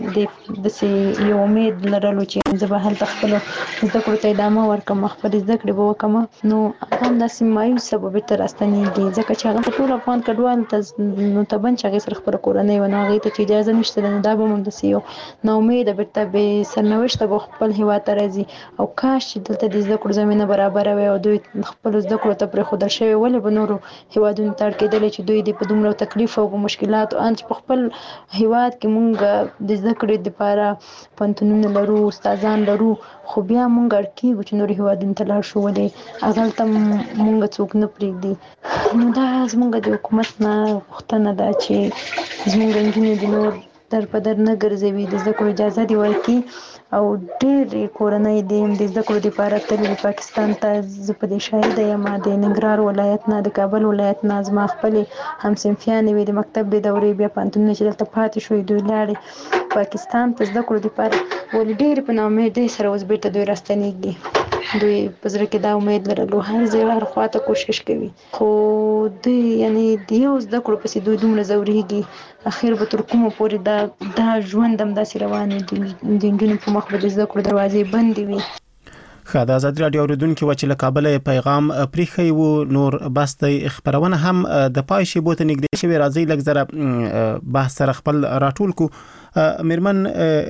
Speaker 8: ته د سي یو امید لرلو چې زه به هلته خپل زده کړو ته ادامه ورکړم، خپل زده کړې به وکړم. نو هم داسې مایوسه به بیرته راستنېږي ځکه چې هغه ټول افغان کډوال ته نو تبن چې هغې سره خپله کورنۍ وه، نو هغې ته چې اجازه نشته ده، نو دا به هم همداسې یو ناامیده بیرته بې سرنوشته به خپل هېواد ته راځي. او کاش چې دلته د زده کړو زمینه برابره وي او دوی خپلو زده کړو ته پرېښودل شوې، ولې به نورو هېوادونو ته اړ کېدلی چې دوی دې په دومره تکلیف او په مشکلاتو ان چې په خپل هېواد کې مونږ د زده کړې دپاره پوهنتونونه لرو، استادان لرو، خو بیا مونږ اړ کېږو چې نورو هېوادونو ته لاړ شو، ولې هغلته مونږ څوک نه پرېږدي. نو دا زمونږ د حکومت نه پوښتنه ده چې زمونږ نجونې د نور در په در نه ګرځوي، د زده کړو اجازه دې ورکړي. او ډېرې کورنۍ دې د زده کړو دپاره تللي دي پاکستان ته. زه په دې شاهده یم، د ننګرهار ولایت نه، د کابل ولایت نه زما خپلې همصنفیانې وې د مکتب د دورې بیا پوهنتونونه چې دلته پاتې شوي دوی لاړې پاکستان ته زده کړو دپاره، ولې ډېرې په ناامیدۍ سره اوس بېرته دوی راستنېږي. دوی په زړه کې دا امید لرلو، هر ځای هر خواته کوشش کوي، خو دوی یعنې د یو زده کړو پسې دوی دومره ځورېږي، اخر به تر کومه پورې دا دا ژوند همداسې روان وي، د نجونو په مخ به د زده کړو دروازې بندې وي.
Speaker 4: ښه، د ازادي راډیو اورېدونکي وه چې له کابله پیغام پرېښی و. نور بس د خپرونه هم د پای شیبو ته نږدې شوې، راځئ لږ زره بحث سره خپل راټول کړو. میرمن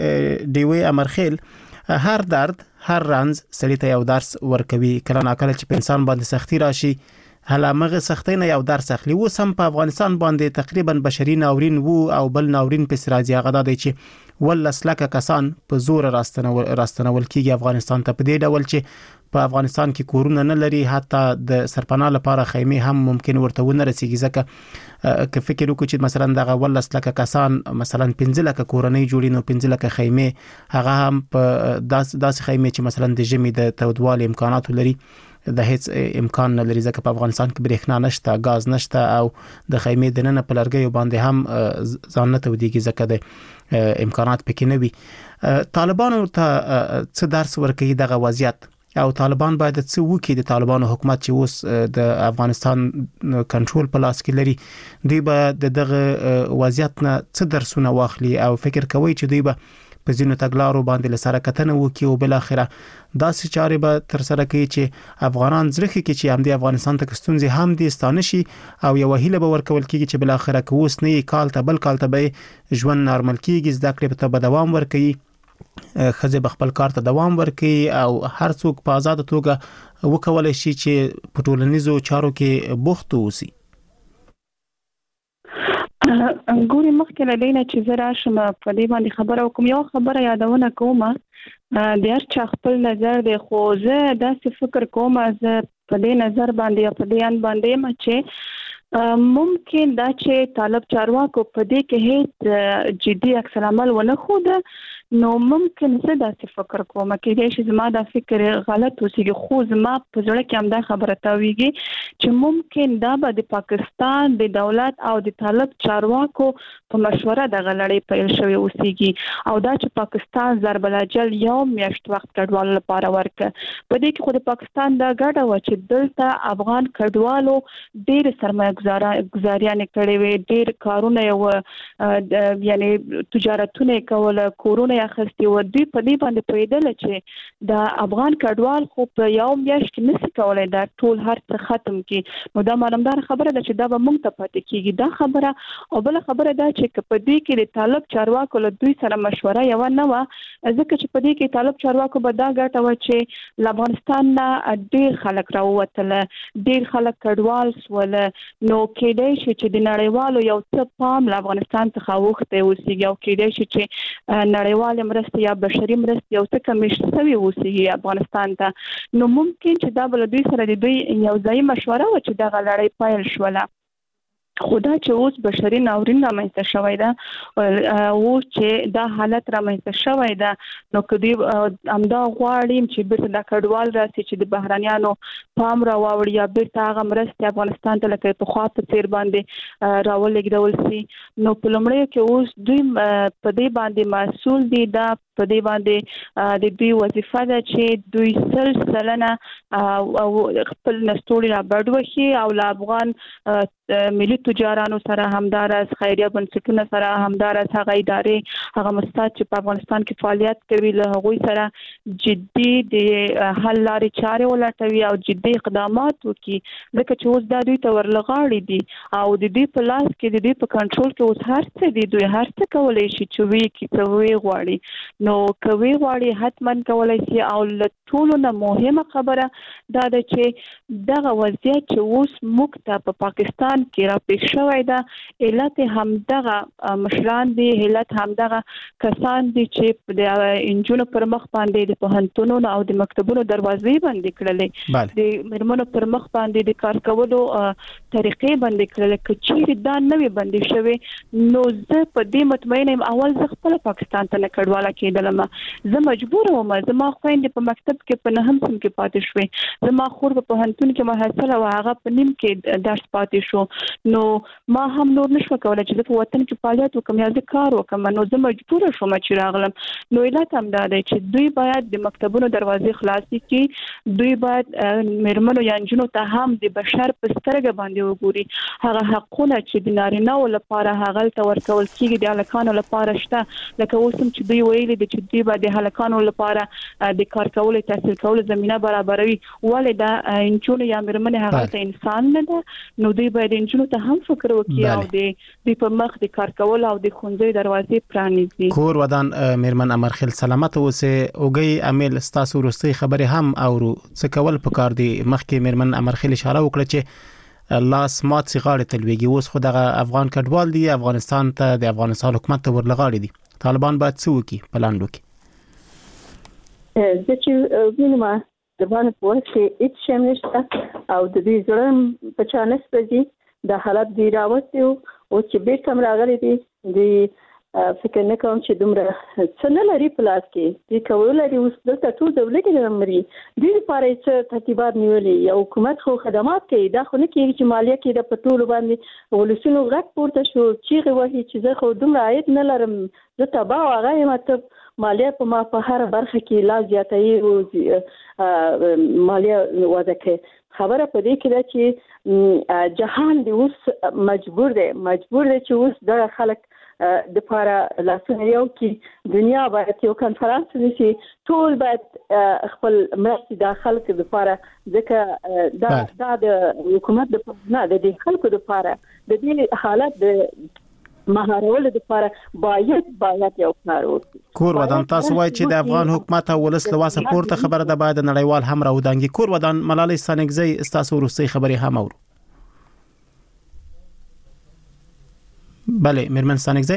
Speaker 4: ډیوې امرخیل، هر درد هر رنځ سړي ته یو درس ورکوي. کله ناکله چې په انسان باندې سختي راشي، هله هغه سختۍ نه یو درس اخلي. اوس هم په افغانستان باندې تقریبا بشري ناورین وو او بل ناورین پسې راځي. هغه دا دی چې ولس لکه کسان په زور راستنول راستنول کېږي افغانستان ته، په دې ډول چې په افغانستان کې کورونه نه لري، حتی د سرپناه لپاره خیمې هم ممکن ورته ونه رسیږي. ځکه که فکر وکړو چې مثلا دغه ولس لکه کسان مثلا پنځه لکه کورنۍ جوړي، نو پنځه لکه خیمې هغه هم په داس داسې خیمې چې مثلا د ژمي د تودوالي امکاناتو لري، د هیڅ امکان نه لري، ځکه په افغانستان کې برېښنا نشته، غاز نشته، او د خیمې دننه په لرګیو باندې هم ځان نه تودېږي ځکه د امکانات پکې نه وي. طالبانو ته څه درس ورکوي دغه وضعیت، او طالبان باید څه وکړي؟ د طالبانو حکومت چې اوس د افغانستان کنټرول په لاس کې لري، دوی به د دغه وضعیت نه څه درسونه واخلي؟ او فکر کوي چې دوی به په ځینو تګلارو باندې له سره کتنه وکړي او بل اخره داسې چارې به تر سره کوي چې افغانان زړه کې چې همدې افغانستان ته ستونزې هم دي ستانه شي، او یو هیله به ورکول کېږي چې بل اخره که اوس نه کال ته بل کال ته به ژوند نارمل کېږي، زده کړې ته به دوام ورکوي، ښځې به خپل کار ته دوام ورکوي، او هر څوک په آزاده توګه وکولای شي چې په ټولنیزو چارو کې بوخت اوسي.
Speaker 3: ګوري مخکې له دې نه چې زه راشم په دې باندې خبره وکړم، یو خبره یادونه کوم، د هر چا خپل نظر دی، خو زه داسې فکر کوم، زه په دې نظر باندې یا په دې ان باندې یم چې ممکن دا چې طالب چارواکو په دې کې هیڅ جدي عکس العمل ونه ښوده، نو ممکن زه داسې فکر کوم، کېدای شي زما دا فکر غلط اوسېږي، خو زما په زړه کې همدا خبره تاویږي چې ممکن دا به د پاکستان د دولت او د طالب چارواکو په مشوره دغه لړۍ پیل شوې اوسېږي، او دا چې پاکستان ضرب الاجل یو میاشت وخت کډوالو لپاره ورکړه. په دې کې خو د پاکستان دا ګډه وه چې دلته افغان کډوالو ډېرې سرمایه ګزاریانې کړې وې، ډېر کارونه یې یعنې تجارتونه یې کوله، کورونه اخیستي و. دوی په دې باندې پوهېدله چې د افغان کډوال خو په یو میاشت کې نشي کولی دا ټول هر څه ختم کړي، نو دا معلومداره خبره ده چې دا به موږ ته پاتې کېږي، دا خبره. او بله خبره دا چې که په دې کې د طالب چارواکو له دوی سره مشوره یوه نه وه، ځکه چې په دې کې طالب چارواکو به دا ګټه وه چې له افغانستان نه ډېر خلک راووتله، ډېر خلک کډوال سوله، نو کېدای شي چې د نړیوالو یو څه پام له افغانستان څخه اوښتی اوسېږي، او کېدای شي چې نړیوال مرستې یا بشري مرستې یو څه کمې شوې اوسېږي افغانستان ته، نو ممکن چې دا به له دوی سره د دوی یو ځایي مشوره وه چې دغه لړۍ پیل شوله. خو دا چې اوس بشري ناورین رامنځته شوی ده، اوس چې دا حالت رامنځته شوی ده، نو که دوی همدا غواړي چې بیرته دا کډوال راسي چې د بهرنیانو پام راواوړي یا بیرته هغه مرستې افغانستان ته لکه پخوا په څېر باندې راولېږدول سي، نو په لومړیو کې اوس دوی په دې باندې مسؤل دي، دا په دې باندې د دوی وظیفه ده چې دوی سل سلنه خپل نستوړي را بډ وکړي او له افغان ملي تجارانو سره همدارس خیریه بنسټونو سره همدارس هغه ادارې هغه مستات چې په افغانستان کې فعالیت کوي له هغوی سره جدي د حل لارې چارې ولټوي او جدي اقدامات وکړي ځکه چې اوس دا دوی ته ورلغاړي دي او د دې په لاس کې د دې په کنټرول کې اوس هر څه دي دوی هر څه کولی شي چې وی کې څه وی غواړي نو کوي غواړي حتما کولی شي او له ټولو نه مهمه خبره دا ده چې دغه وضعیت چې اوس موږ ته په پاکستان کې را پیښ شوی ده علت همدغه مشران دي علت همدغه کسان دي چې د انجونو پر مخ باندې د پوهنتونونو او د مکتبونو دروازې بندې کړلې د میرمنو پر مخ باندې د کار کولو طریقې بندې کړلې که چیرې دا نوې بندې شوې نو زه په دې مطمئنه یم اول زه خپله پاکستان ته نه کډواله کېدلم زه مجبوره وم زما خویندې په مکتب کې په نهم صنف کې پاتې شوې زما خور په پوهنتون کې محصله وه هغه په نیم کې درس پاتې شو نو ما هم نور نشو کولای چې په وطن کې فعالیت وکم یا د کار وکم نو زه مجبور شوم چې راغلم نو علت هم دا دی چې دوی باید د مکتبونو دروازې خلاصې کړي دوی باید میرمنو یا نجونو ته هم د بشر په سترګه باندې وګوري هغه حقونه چې د نارینه‌و لپاره هغه ته ورکول کېږي د هلکانو لپاره شته لکه اوس هم چې دوی ویلي دي چې دوی به د هلکانو لپاره د کار کولو تحصیل کولو زمینه برابروي ولې دا نجونې یا میرمنې هغه ته انسان نه ده نو دوی باید انجونو ته هم فکر وکړي او د دوی په مخ د کار کول او د ښوونځي دروازې پرانیزي
Speaker 4: کور ودان میرمن امرخیل سلامت اوسه اوګي امیل ستاسو وروستي خبره هم اورو څه کول پکار دي مخکې میرمن امرخیل اشاره وکړه چې لاس مات سیغاړې تلويږي اوس خو دغه افغان کډوال دي افغانستان ته د افغانستان حکومت ته ورلغاړي دي طالبان باید څه وکړي پلان وکړي
Speaker 5: د چې وینم د باندې په وخت کې هیڅ شم نشته او د دې ځړم په چانس پځي د حالت دی راوستي او چې بیرته راغلي دي د فکر نه کوم چې دومره څه نه لري پلاس کې دي کول لري اوس د ټول دولت کې لري د دې لپاره چې ترتیبات نیولې یو حکومت خو خدمات کوي دا خو نه کوي چې مالیه کې د پټول باندې ولسونو غږ پورته شو چې غوښي چې زه خو دومره عاید نه لرم زه تبا هغه مطلب مالیه په ما په هر برخه کې لا زیاتې او مالیه وضع کوي خبره په دې کې ده چې جهان دی اوس مجبور دی مجبور دی چې اوس د خلک د لپاره لاسونه یو کې دنیا باید یو کانفرنس وشي ټول باید خپل مرستې د خلک لپاره ځکه دا دا د حکومت د نه د خلکو لپاره د دې حالت د مهارولو لپاره باید باید یو کار وکړي
Speaker 4: کور ودان تاسو وایي چې د افغان حکومت او ولس له واسه پورته خبره ده باید نړیوال هم راودانګي کور ودان ملالۍ سانګزی تاسو وروستي خبري هم اورو بله میرمن سانګزی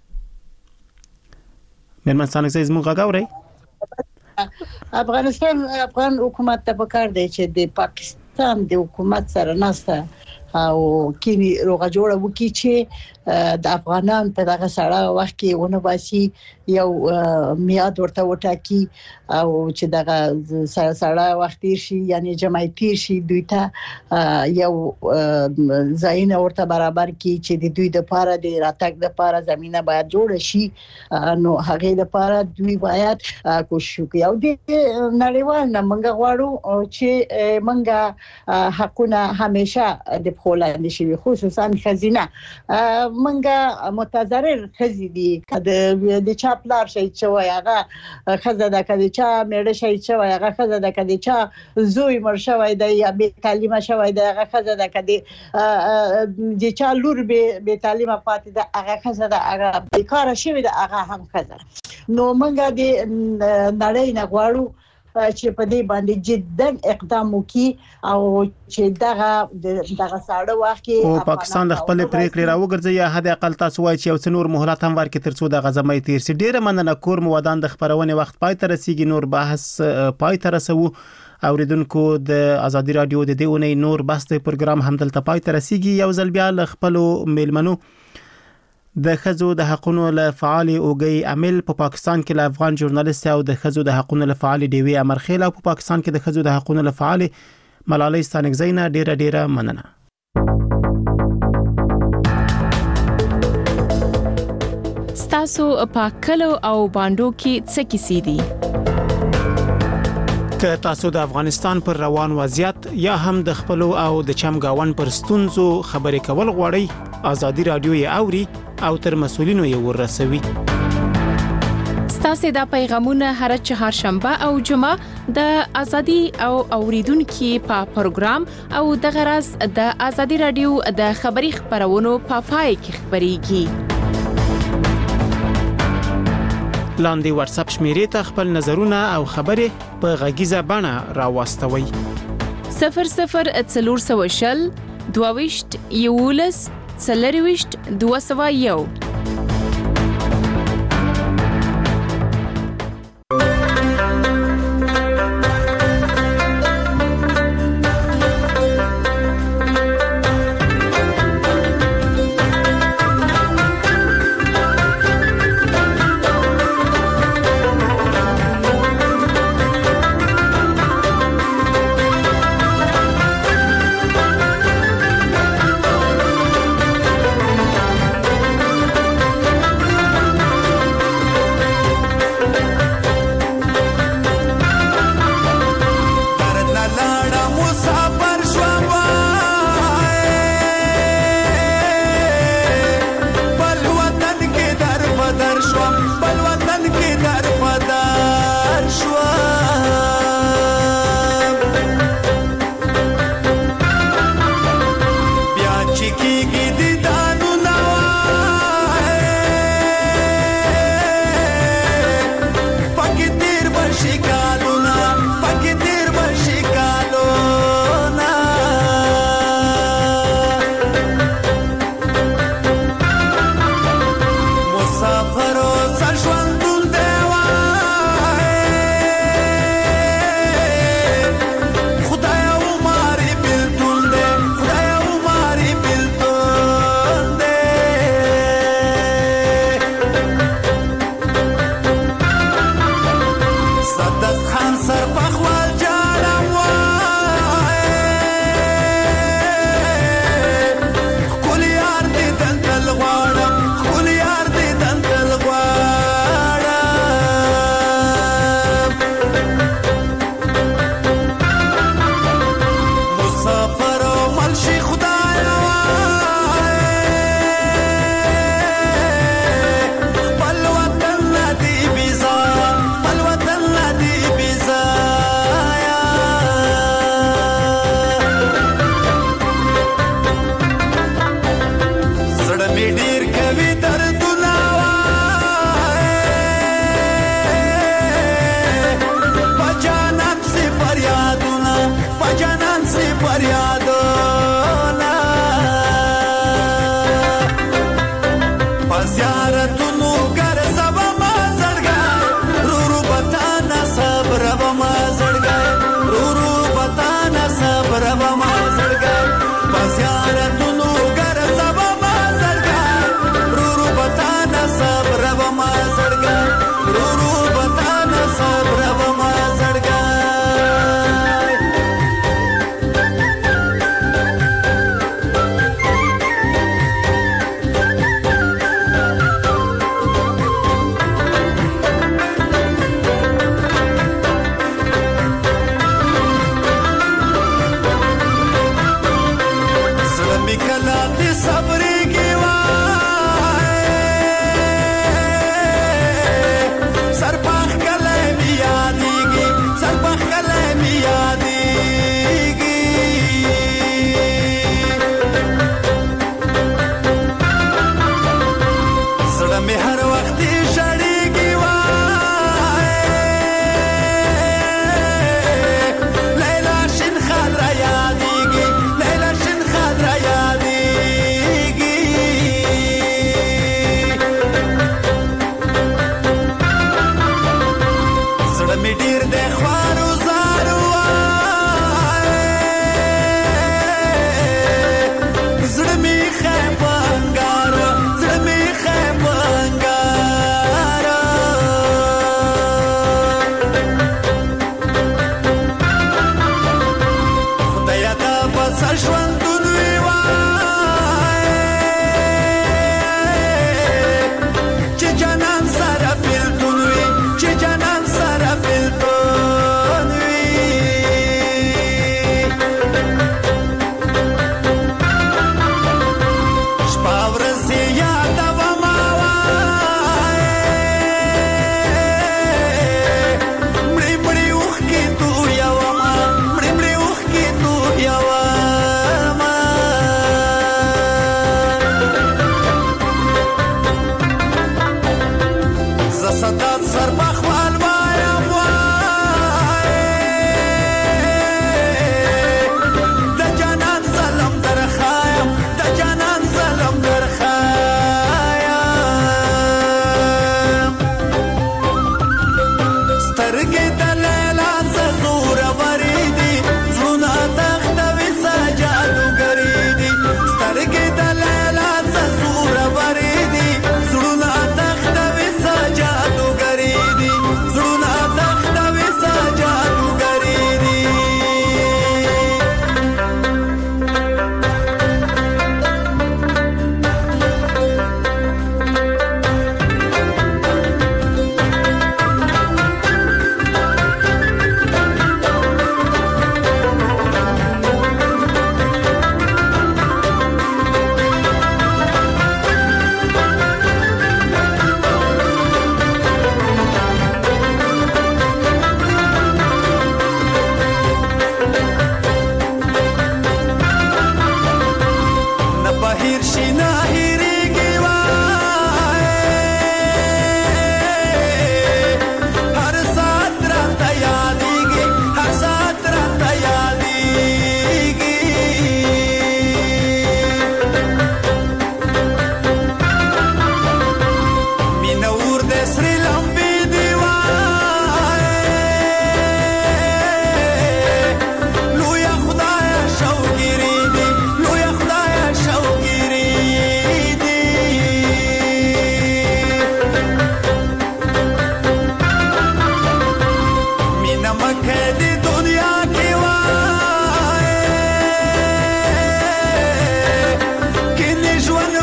Speaker 4: میرمن سانګزی زموږ غاوري
Speaker 6: افغانستان افغان حکومت ته پکار دی چې د پاکستان د حکومت سره ناسته او کینی روغه جوړه وکي چې د افغانان په دغه سړه وخت کې ونه باسي یو میاد ورته وټاکي او چې دغه سړه وخت شي یعنی جمعیت شي دوی ته یو ځاینه ورته برابر کی چې د دوی د لپاره د راتګ د لپاره زمينه باید جوړ شي نو هغه د لپاره دوی باید کوشش وکړي او د نړیوال نه منګه غواړو چې منګه حقونه همیشه د خلاندې شي خصوصا خزینه منګه متضرر خزي دي کله د چا پلار شي چې هغه خزه د کدي چا مېړه شي چې هغه خزه د کدي چا زوی مر شوی دی یا به تعلیمه شوی دی هغه خزه د کدي د چا لور به تعلیمه پاتې ده هغه خزه د هغه بیکاره شوی دی هغه هم خزه نو منګه د نړۍ نه غواړو چې په دې باندې جدا اقدام وکړي او چې دغه دغه ساړه وخت کې
Speaker 4: او پاکستان د خپل پریکړې راوګرځي یا حد اقل تاسو وایي چې یو څه نور مهلت هم ورکړي ترڅو د غزمې تیر سي ډیره مننه کور مو ودان د خبرونه وخت پای ته رسیدي نور بحث پای ته رسو اوریدونکو د ازادي رادیو د دې اونۍ نور بحث پروګرام هم دلته پای ته رسیدي یو ځل بیا ل خپل میلمنو د خزو د حقونو له فعال اوګي عامل په پاکستان کې له افغان ژورنالیست او د خزو د حقونو له فعال دیوی امرخیل او په پاکستان کې د خزو د حقونو له فعال ملالۍ سانګزی نه ډیره ډیره مننه.
Speaker 9: ستاسو په کلو او باندو کې څه کیسې دي؟
Speaker 4: که تاسو د افغانستان پر روان وضعیت یا هم د خپل او د چمګاون پر ستونزو خبرې کول غواړئ ازادي رادیو یې اوري او تر مسولینو یې ورسوي.
Speaker 9: ستاسو د پیغامونه هر چهارشنبه او جمعه د ازادي او اوریدونکو په پروګرام او د غرض د ازادي رادیو د خبري خبرونو په پای کې خبريږي. لاندې واتس اپ شمیرې ته خپل نظرونه او خبرې په غږیزه بڼه راوستوي. صفر صفر څلور سوه شل دوه ویشت یولس څلور ویشت دوه سوه یو.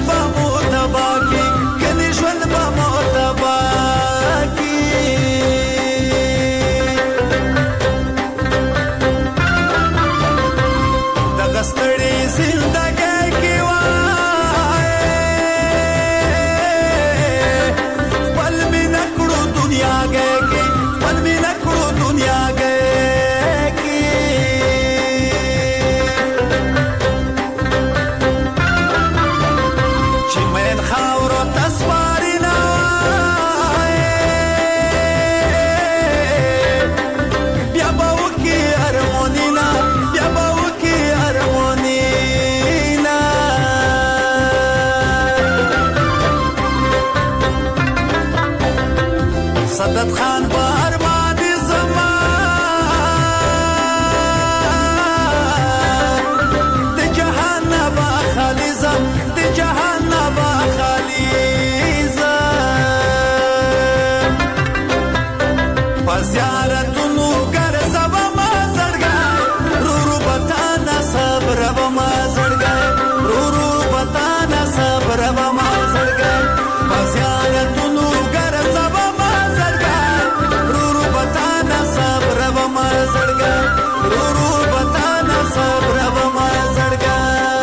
Speaker 10: به مو تبا کی کني ژوند به مو تبا کی دغه ستړي زندګۍ کې وای خپل مې نکړو دنیا کې خپل مې نکړو دنیا کې چې مې خاورو تسواري نه بیا به وکي ارمونینا بیا به وکي ارمونینا صدت خان بار باندې زما د جهان با خالزم د جهان با خالزم پزیارتونو ګرځم ما زړګای رو رو بتانا صبر به ما زړګای رو رو بتانا صبر به ما زړګای پزیارتونو ګرځم ما زړګای رو رو بتانا صبر به ما زړګای رو رو بتانا صبر به ما زړګای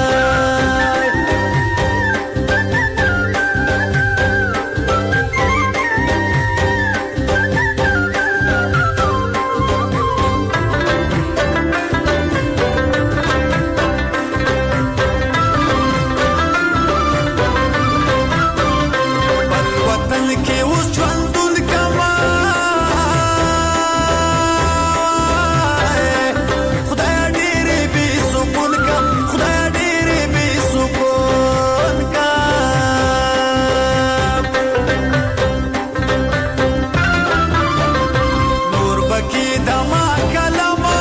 Speaker 10: بل وطن کې اوس ژوندون کما خدای ډېرې بې سکون کم خدای ډېرې بې سکون کم نور بکی دما کلمه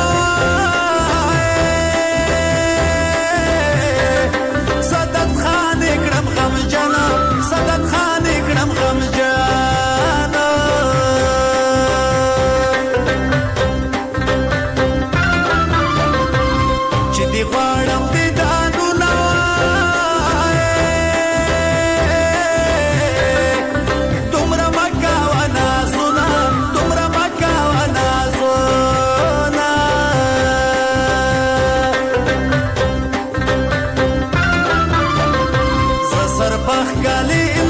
Speaker 10: صدت خان کړم غمجنه صدت خان کړم غمجنه چې دی غواړم د دانونه دومره مه کوه نازونه دومره مه کوه نازونه زه سرپخ کالي